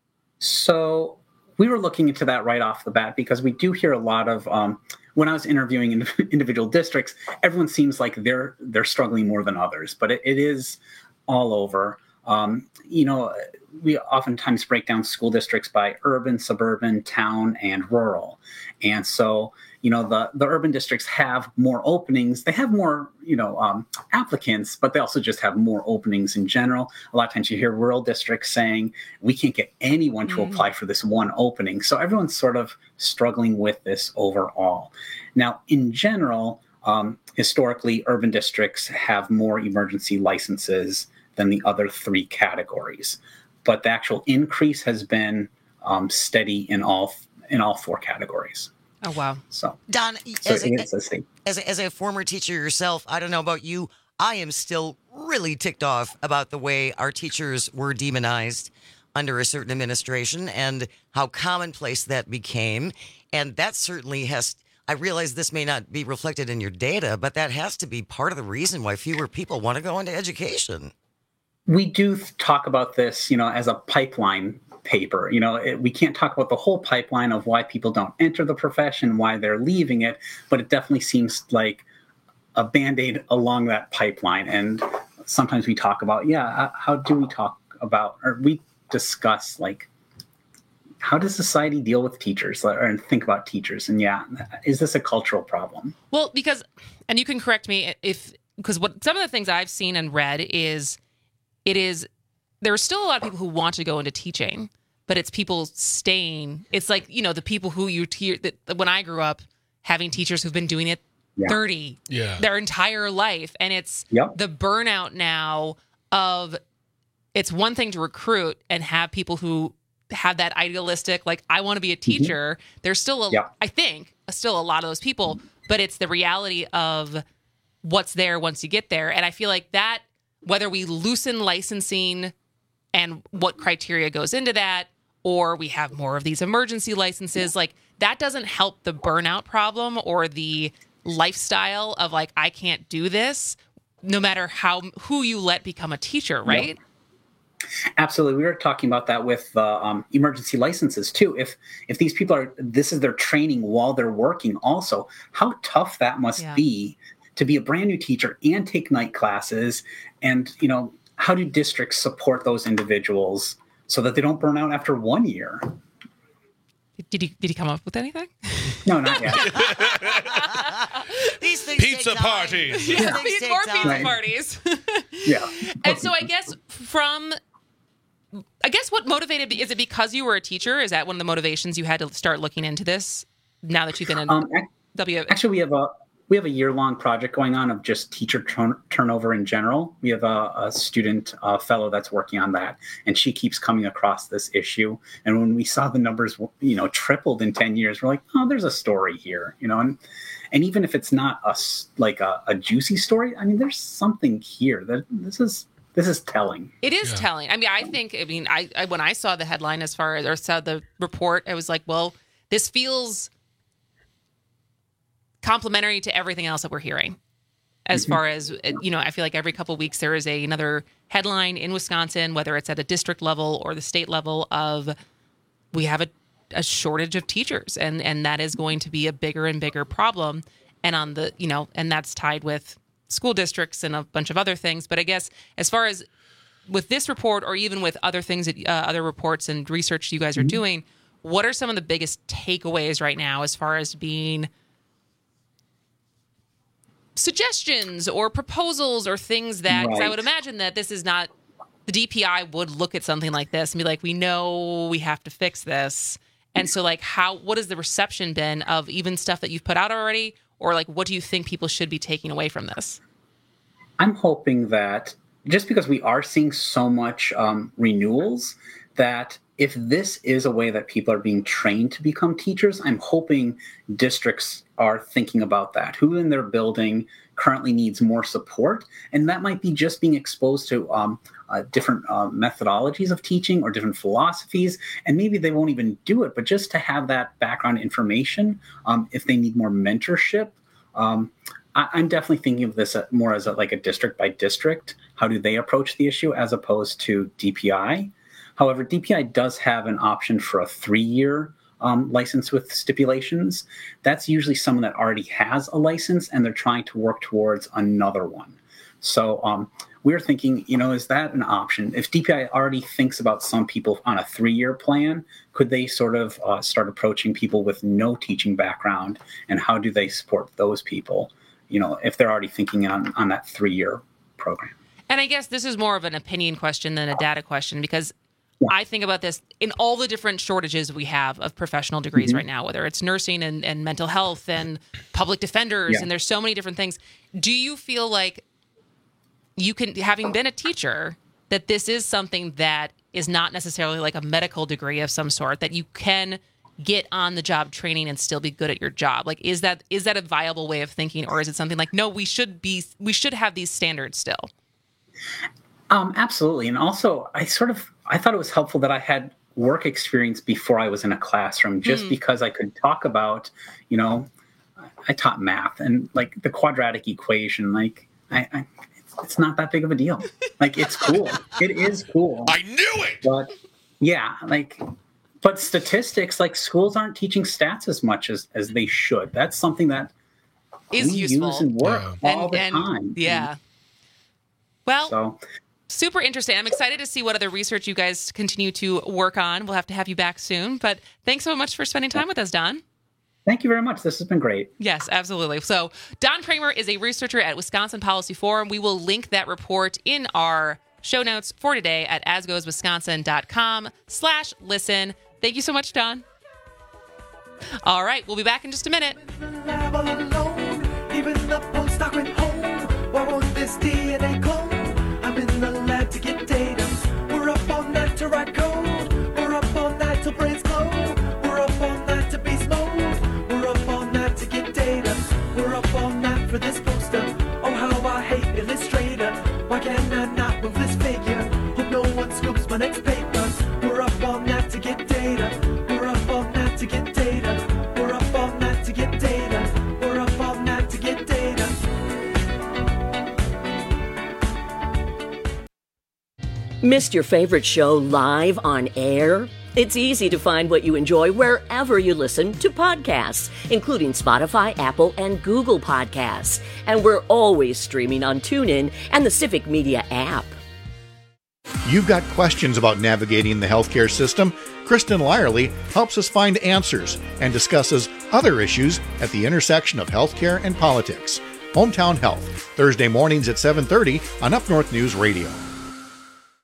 So we were looking into that right off the bat because we do hear a lot of, um, when I was interviewing in individual districts, everyone seems like they're they're struggling more than others, but it, it is all over. Um, you know, we oftentimes break down school districts by urban, suburban, town, and rural. And so, you know, the, the urban districts have more openings. They have more, you know, um, applicants, but they also just have more openings in general. A lot of times you hear rural districts saying, we can't get anyone to mm-hmm. apply for this one opening. So everyone's sort of struggling with this overall. Now, in general, um, historically, urban districts have more emergency licenses than the other three categories. But the actual increase has been um, steady in all in all four categories. Oh, wow. So, Don, so as, a, it's a state. as, a, as a former teacher yourself, I don't know about you, I am still really ticked off about the way our teachers were demonized under a certain administration and how commonplace that became. And that certainly has, I realize this may not be reflected in your data, but that has to be part of the reason why fewer people want to go into education. We do talk about this, you know, as a pipeline paper. You know, it, we can't talk about the whole pipeline of why people don't enter the profession, why they're leaving it, but it definitely seems like a Band-Aid along that pipeline. And sometimes we talk about, yeah, how do we talk about, or we discuss, like, how does society deal with teachers or think about teachers? And yeah, is this a cultural problem? Well, because, and you can correct me if, because what some of the things I've seen and read is, it is, there are still a lot of people who want to go into teaching, but it's people staying. It's like, you know, the people who you, te- that when I grew up, having teachers who've been doing it yeah. thirty, yeah. their entire life. And it's yep. the burnout now of, it's one thing to recruit and have people who have that idealistic, like, I want to be a teacher. Mm-hmm. There's still, a, yep. I think, still a lot of those people, but it's the reality of what's there once you get there. And I feel like that, whether we loosen licensing and what criteria goes into that, or we have more of these emergency licenses, like, that doesn't help the burnout problem or the lifestyle of, like, I can't do this, no matter how who you let become a teacher, right? Yeah. Absolutely. We were talking about that with the uh, um, emergency licenses too. If if these people are, this is their training while they're working also, how tough that must yeah. be to be a brand new teacher and take night classes. And, you know, how do districts support those individuals so that they don't burn out after one year? Did he, did he come up with anything? No, not yet. These things Pizza take time. parties. These Yeah. things take More time. pizza Right. parties. Yeah. And so I guess from, I guess what motivated, is it because you were a teacher? Is that one of the motivations you had to start looking into this now that you've been in Um, W? Actually, we have a we have a year-long project going on of just teacher turn- turnover in general. We have a, a student uh, fellow that's working on that, and she keeps coming across this issue. And when we saw the numbers, you know, tripled in ten years, we're like, oh, there's a story here, you know. And and even if it's not a like a, a juicy story, I mean, there's something here that this is this is telling. It is yeah. telling. I mean, I think. I mean, I, I when I saw the headline as far as or saw the report, I was like, well, this feels complementary to everything else that we're hearing. As far as, you know, I feel like every couple of weeks there is a, another headline in Wisconsin, whether it's at a district level or the state level, of we have a, a shortage of teachers, and, and that is going to be a bigger and bigger problem. And on the, you know, and that's tied with school districts and a bunch of other things. But I guess as far as with this report, or even with other things, that uh, other reports and research you guys are doing, what are some of the biggest takeaways right now as far as being suggestions or proposals or things that, because right. I would imagine that this is not, the D P I would look at something like this and be like, we know we have to fix this. And so like how, what has the reception been of even stuff that you've put out already? Or like, what do you think people should be taking away from this? I'm hoping that just because we are seeing so much um, renewals, that if this is a way that people are being trained to become teachers, I'm hoping districts are thinking about that. Who in their building currently needs more support? And that might be just being exposed to um, uh, different uh, methodologies of teaching or different philosophies. And maybe they won't even do it, but just to have that background information, um, if they need more mentorship. Um, I, I'm definitely thinking of this more as a, like a district by district. How do they approach the issue as opposed to D P I? However, D P I does have an option for a three-year um, license with stipulations. That's usually someone that already has a license and they're trying to work towards another one. So um, we're thinking, you know, is that an option? If D P I already thinks about some people on a three-year plan, could they sort of uh, start approaching people with no teaching background, and how do they support those people, you know, if they're already thinking on, on that three-year program? And I guess this is more of an opinion question than a data question, because I think about this in all the different shortages we have of professional degrees mm-hmm. right now, whether it's nursing and, and mental health and public defenders, yeah. and there's so many different things. Do you feel like you can, having been a teacher, that this is something that is not necessarily like a medical degree of some sort, that you can get on the job training and still be good at your job? Like, is that is that a viable way of thinking, or is it something like, no, we should be we should have these standards still? Um, absolutely. And also, I sort of, I thought it was helpful that I had work experience before I was in a classroom, just mm. because I could talk about, you know, I taught math and like the quadratic equation, like I, I it's, it's not that big of a deal. Like, it's cool. It is cool. I knew it. But yeah, like, but statistics, like schools aren't teaching stats as much as, as they should. That's something that is we useful. use and work yeah. all and, the and, time. Yeah. Well, so, super interesting. I'm excited to see what other research you guys continue to work on. We'll have to have you back soon. But thanks so much for spending time with us, Don. Thank you very much. This has been great. Yes, absolutely. So Don Kramer is a researcher at Wisconsin Policy Forum. We will link that report in our show notes for today at asgoeswisconsin.com slash listen. Thank you so much, Don. All right, we'll be back in just a minute. Even the postdoc went home. Why won't this D N A clone? I'm in the lab to get data. We're up all night to write code. We're up all night till brains glow. We're up all night to be smooth. We're up all night to get data. We're up all night for this poster. Oh, how I hate Illustrator. Why can I not move this figure? Hope no one scoops my next paper. We're up all night to get data. We're up all night to get data. We're up all night to get data. We're up all night to get data. Missed your favorite show live on air? It's easy to find what you enjoy wherever you listen to podcasts, including Spotify, Apple, and Google Podcasts. And we're always streaming on TuneIn and the Civic Media app. You've got questions about navigating the healthcare system? Kristen Lyerly helps us find answers and discusses other issues at the intersection of healthcare and politics. Hometown Health, Thursday mornings at seven thirty on Up North News Radio.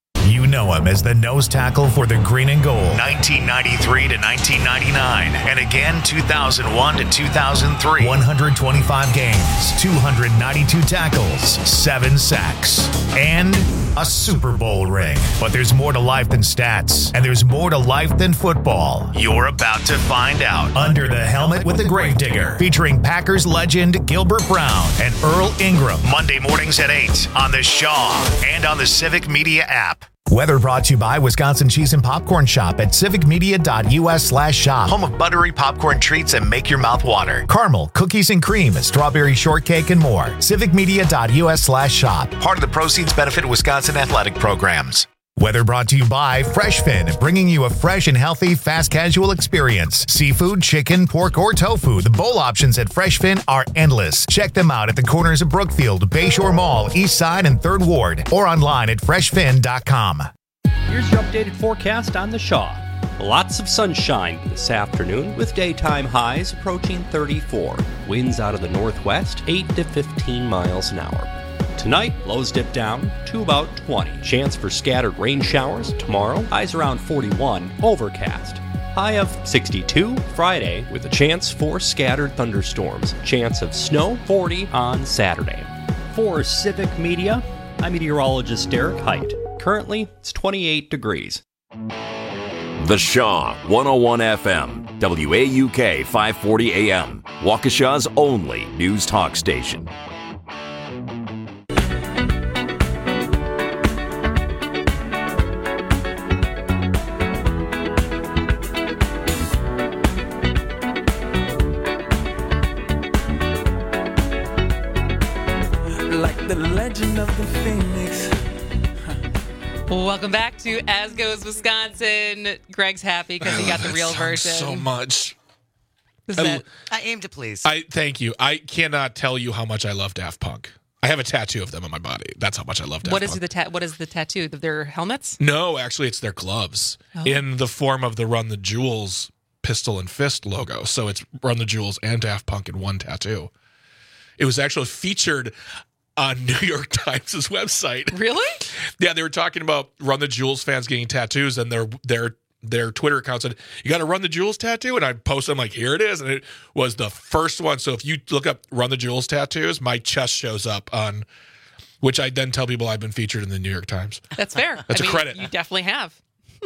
You know him as the nose tackle for the Green and Gold, nineteen ninety-three to nineteen ninety-nine, and again two thousand one to two thousand three. one hundred twenty-five games, two hundred ninety-two tackles, seven sacks, and a Super Bowl ring. But there's more to life than stats, and there's more to life than football. You're about to find out. Under the Helmet with the Gravedigger, featuring Packers legend Gilbert Brown and Earl Ingram. Monday mornings at eight on the Shaw and on the Civic Media app. Weather brought to you by Wisconsin Cheese and Popcorn Shop at civicmedia.us slash shop. Home of buttery popcorn treats and make your mouth water. Caramel, cookies and cream, strawberry shortcake, and more. civicmedia.us slash shop. Part of the proceeds benefit Wisconsin athletic programs. Weather brought to you by FreshFin, bringing you a fresh and healthy fast casual experience. Seafood, chicken, pork, or tofu. The bowl options at FreshFin are endless. Check them out at the corners of Brookfield, Bayshore Mall, East Side, and third Ward, or online at fresh fin dot com. Here's your updated forecast on the Shaw. Lots of sunshine this afternoon with daytime highs approaching thirty-four. Winds out of the northwest, eight to fifteen miles an hour. Tonight, lows dip down to about twenty. Chance for scattered rain showers tomorrow. Highs around forty-one. Overcast. High of sixty-two Friday with a chance for scattered thunderstorms. Chance of snow forty on Saturday. For Civic Media, I'm meteorologist Derek Height. Currently, it's twenty-eight degrees. The Shaw one oh one F M, W A U K five forty A M, Waukesha's only news talk station. Like the legend of the Phoenix. Welcome back to As Goes Wisconsin. Greg's happy because he got the real version. So much. Is that- I aim to please. I thank you. I cannot tell you how much I love Daft Punk. I have a tattoo of them on my body. That's how much I love Daft What Punk. is the ta- what is the tattoo? Their helmets? No, actually, it's their gloves Oh. in the form of the Run the Jewels pistol and fist logo. So it's Run the Jewels and Daft Punk in one tattoo. It was actually featured on New York Times' website. Really? Yeah, they were talking about Run the Jewels fans getting tattoos, and their their their Twitter account said, "You got a Run the Jewels tattoo?" And I posted, I'm like, "Here it is," and it was the first one. So if you look up Run the Jewels tattoos, my chest shows up on, which I then tell people I've been featured in the New York Times. That's fair. That's I a mean, credit. You definitely have.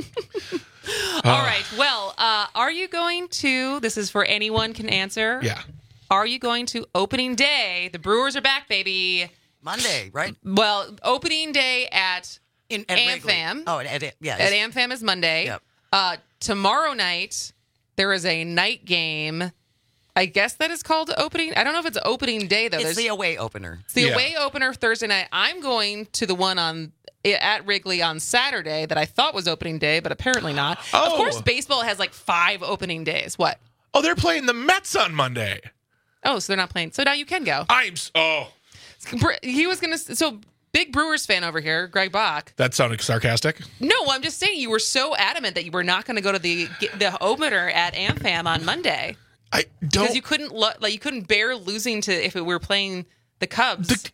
All right. Well, uh, are you going to? This is for anyone can answer. Yeah. Are you going to opening day? The Brewers are back, baby. Monday, right? Well, opening day at In at Wrigley. AmFam. Oh, at, at, yeah. At AmFam is Monday. Yep. Uh, tomorrow night there is a night game. I guess that is called opening. I don't know if it's opening day though. It's There's, the away opener. it's the Yeah. away opener Thursday night. I'm going to the one on at Wrigley on Saturday that I thought was opening day, but apparently not. Oh. Of course, baseball has like five opening days. What? Oh, they're playing the Mets on Monday. Oh, so they're not playing. So now you can go. I'm s- oh, He was gonna. So big Brewers fan over here, Greg Bach. that sounded sarcastic. No, I'm just saying you were so adamant that you were not going to go to the the opener at AmFam on Monday. I Because don't. you couldn't lo- like you couldn't bear losing to if we were playing the Cubs.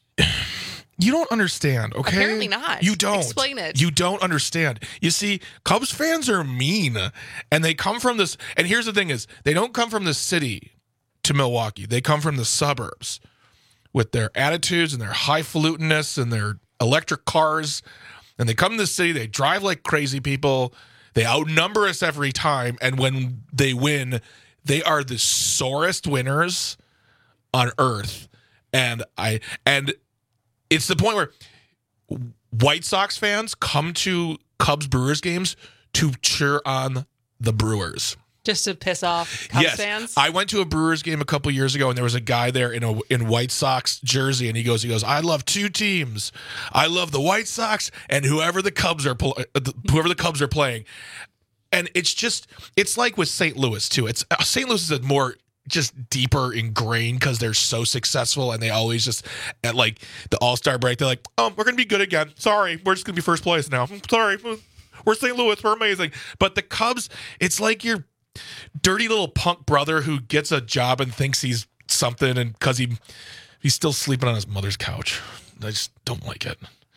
You don't understand, okay? Apparently not. You don't. Explain it. You don't understand. You see, Cubs fans are mean, and they come from this. And here's the thing: is they don't come from the city to Milwaukee. They come from the suburbs with their attitudes and their highfalutenness and their electric cars. And they come to the city. They drive like crazy people. They outnumber us every time. And when they win, they are the sorest winners on earth. And I and. It's the point where White Sox fans come to Cubs Brewers games to cheer on the Brewers. Just to piss off Cubs yes. fans. I went to a Brewers game a couple years ago, and there was a guy there in a in White Sox jersey, and he goes, he goes, I love two teams. I love the White Sox and whoever the Cubs are pl- whoever the Cubs are playing. And it's just it's like with Saint Louis too. It's uh, Saint Louis is a more just deeper ingrained because they're so successful, and they always just at like the All-Star break, they're like, oh, we're gonna be good again. Sorry, we're just gonna be first place now. Sorry, we're Saint Louis, we're amazing. But the Cubs, it's like your dirty little punk brother who gets a job and thinks he's something, and because he he's still sleeping on his mother's couch. I just don't like it.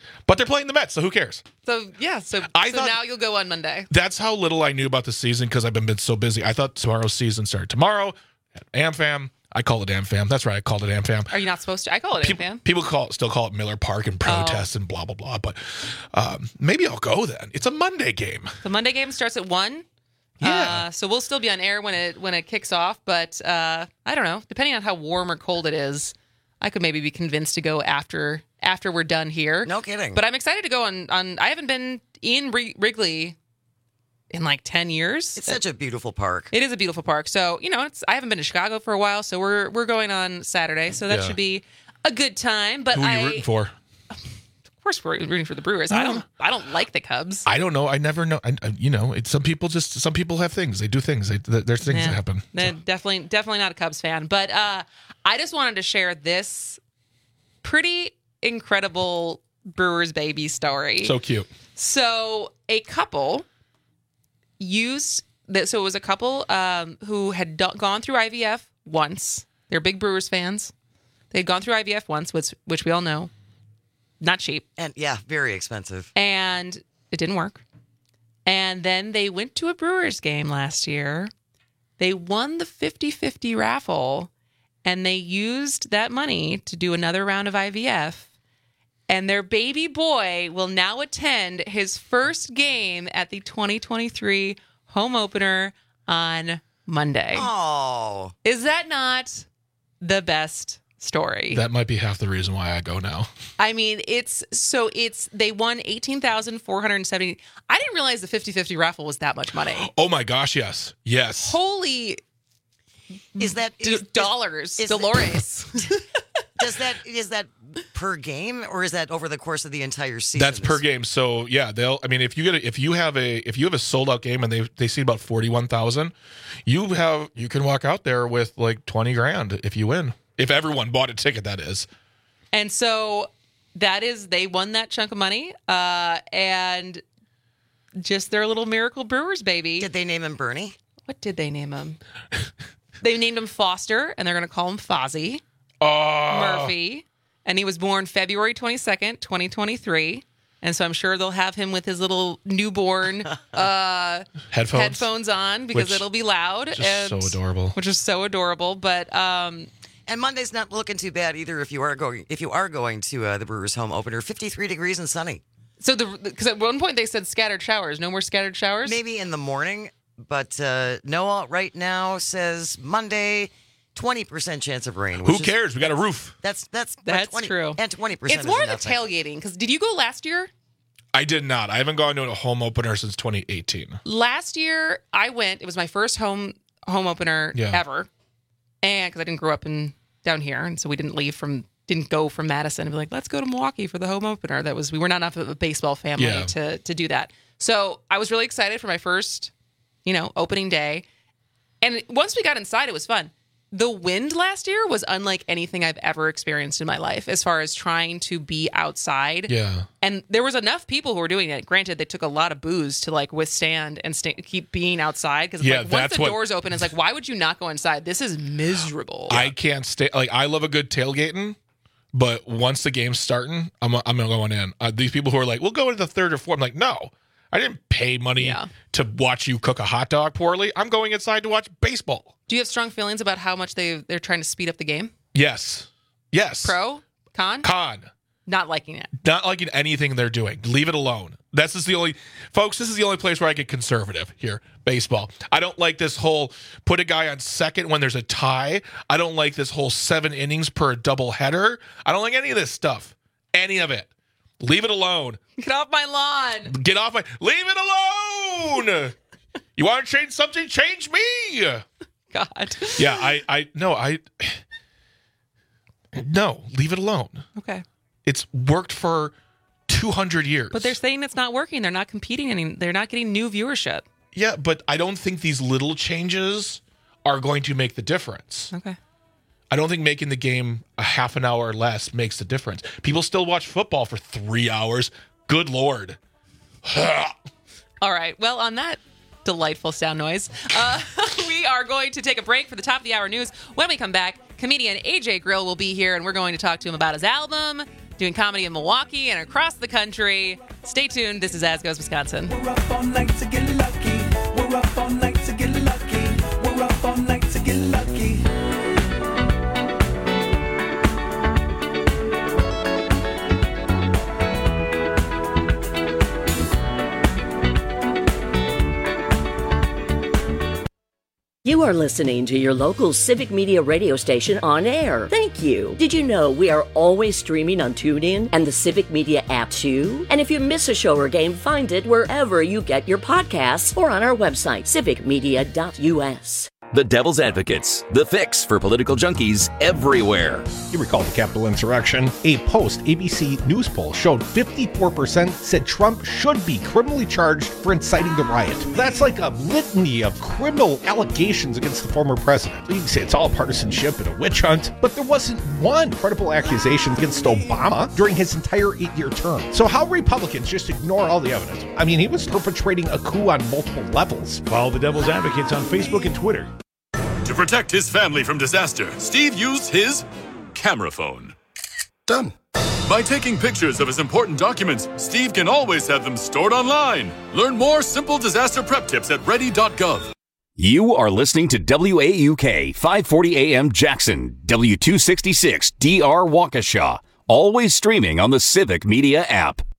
But they're playing the Mets, so who cares? So, yeah, so, I so thought- now you'll go on Monday. That's how little I knew about the season because I've been, been so busy. I thought tomorrow's season started tomorrow at AmFam. I call it AmFam. That's right, I called it AmFam. Are you not supposed to? I call it People, AmFam. people call it, still call it Miller Park and protest Oh. and blah, blah, blah. But um, maybe I'll go then. It's a Monday game. The Monday game starts at one. Yeah. Uh, so we'll still be on air when it when it kicks off. But uh, I don't know. Depending on how warm or cold it is, I could maybe be convinced to go after after we're done here. No kidding. But I'm excited to go on. on I haven't been in Wrigley in like ten years. It's such a beautiful park. It is a beautiful park. So, you know, it's I haven't been to Chicago for a while, so we're we're going on Saturday. So that Yeah. should be a good time. But Who are you I rooting for? Of course we're rooting for the Brewers. I don't I don't like the Cubs. I don't know. I never know. I, I- you know, it's, some people just, some people have things. They do things. They, th- there's things Yeah. that happen. No, definitely definitely not a Cubs fan. But uh I just wanted to share this pretty incredible Brewers baby story. So cute. So a couple used that. So it was a couple um, who had do- gone through I V F once. They're big Brewers fans. They had gone through I V F once, which which we all know, not cheap, And yeah, very expensive. and it didn't work. And then they went to a Brewers game last year. They won the fifty-fifty raffle, and they used that money to do another round of I V F. And their baby boy will now attend his first game at the twenty twenty-three home opener on Monday. Oh. Is that not the best story? That might be half the reason why I go now. I mean, it's so it's they won eighteen thousand four hundred seventy. I didn't realize the fifty-fifty raffle was that much money. Oh my gosh, yes. Yes. Holy Is that d- is- dollars, is- Dolores. Does that is that per game or is that over the course of the entire season? That's per game. So yeah, they'll. I mean, if you get a, if you have a if you have a sold out game and they they see about forty one thousand, you have you can walk out there with like twenty grand if you win. If everyone bought a ticket, that is. And so that is they won that chunk of money, uh, and just their little miracle Brewers baby. Did they name him Bernie? What did they name him? They named him Foster, and they're going to call him Fozzie Oh, Murphy. And he was born February twenty-second, twenty twenty-three. And so I'm sure they'll have him with his little newborn uh, Headphones. headphones on because Which it'll be loud. Just and, so adorable. Which is so adorable. But um, And Monday's not looking too bad either. If you are going, if you are going to uh, the Brewers home opener, fifty-three degrees and sunny. so the because at one point they said scattered showers. No more scattered showers. Maybe in the morning, but uh, Noah right now says Monday, twenty percent chance of rain. Who which is- cares? We got a roof. That's that's That's twenty, true. And twenty percent. It's more is the nothing. tailgating. Because did you go last year? I did not. I haven't gone to a home opener since twenty eighteen. Last year I went. It was my first home home opener Yeah. ever, and because I didn't grow up in down here, and so we didn't leave from didn't go from Madison and be like, let's go to Milwaukee for the home opener. That was we were not enough of a baseball family Yeah. to to do that. So I was really excited for my first, you know, opening day, and once we got inside, it was fun. The wind last year was unlike anything I've ever experienced in my life as far as trying to be outside. Yeah. And there was enough people who were doing it. Granted, they took a lot of booze to like withstand and stay, keep being outside. Because Yeah, like, once that's the what- doors open, it's like, why would you not go inside? This is miserable. I can't stay. Like I love a good tailgating, but once the game's starting, I'm I'm going in. Uh, these people who are like, we'll go into the third or fourth. I'm like, no, I didn't pay money Yeah. to watch you cook a hot dog poorly. I'm going inside to watch baseball. Do you have strong feelings about how much they they're trying to speed up the game? Yes. Yes. Pro? Con? Con. Not liking it. Not liking anything they're doing. Leave it alone. This is the only, folks, this is the only place where I get conservative here. Baseball. I don't like this whole put a guy on second when there's a tie. I don't like this whole seven innings per double header. I don't like any of this stuff. Any of it. Leave it alone. Get off my lawn. Get off my, leave it alone. You want to change something? Change me. God. Yeah, I, I, no, I, no, leave it alone. Okay. It's worked for two hundred years. But they're saying it's not working. They're not competing any. They're not getting new viewership. Yeah, but I don't think these little changes are going to make the difference. Okay. I don't think making the game a half an hour less makes the difference. People still watch football for three hours. Good Lord. All right. Well, on that delightful sound noise, uh, we are going to take a break for the top of the hour news. When we come back, comedian A J Grill will be here, and we're going to talk to him about his album, doing comedy in Milwaukee and across the country. Stay tuned. This is As Goes Wisconsin. We're up all night to get lucky. We're up all night to get lucky. We're up all night to get lucky. You are listening to your local Civic Media radio station on air. Thank you. Did you know we are always streaming on TuneIn and the Civic Media app too? And if you miss a show or game, find it wherever you get your podcasts or on our website, civic media dot u s. The Devil's Advocates, the fix for political junkies everywhere. You recall the Capitol insurrection? A post-A B C News poll showed fifty-four percent said Trump should be criminally charged for inciting the riot. That's like a litany of criminal allegations against the former president. You can say it's all partisanship and a witch hunt, but there wasn't one credible accusation against Obama during his entire eight-year term. So how Republicans just ignore all the evidence? I mean, he was perpetrating a coup on multiple levels. Follow the Devil's Advocates on Facebook and Twitter. To protect his family from disaster, Steve used his camera phone. Done. By taking pictures of his important documents, Steve can always have them stored online. Learn more simple disaster prep tips at ready dot gov. You are listening to W A U K five forty A M Jackson, W two sixty-six D R Waukesha, always streaming on the Civic Media app.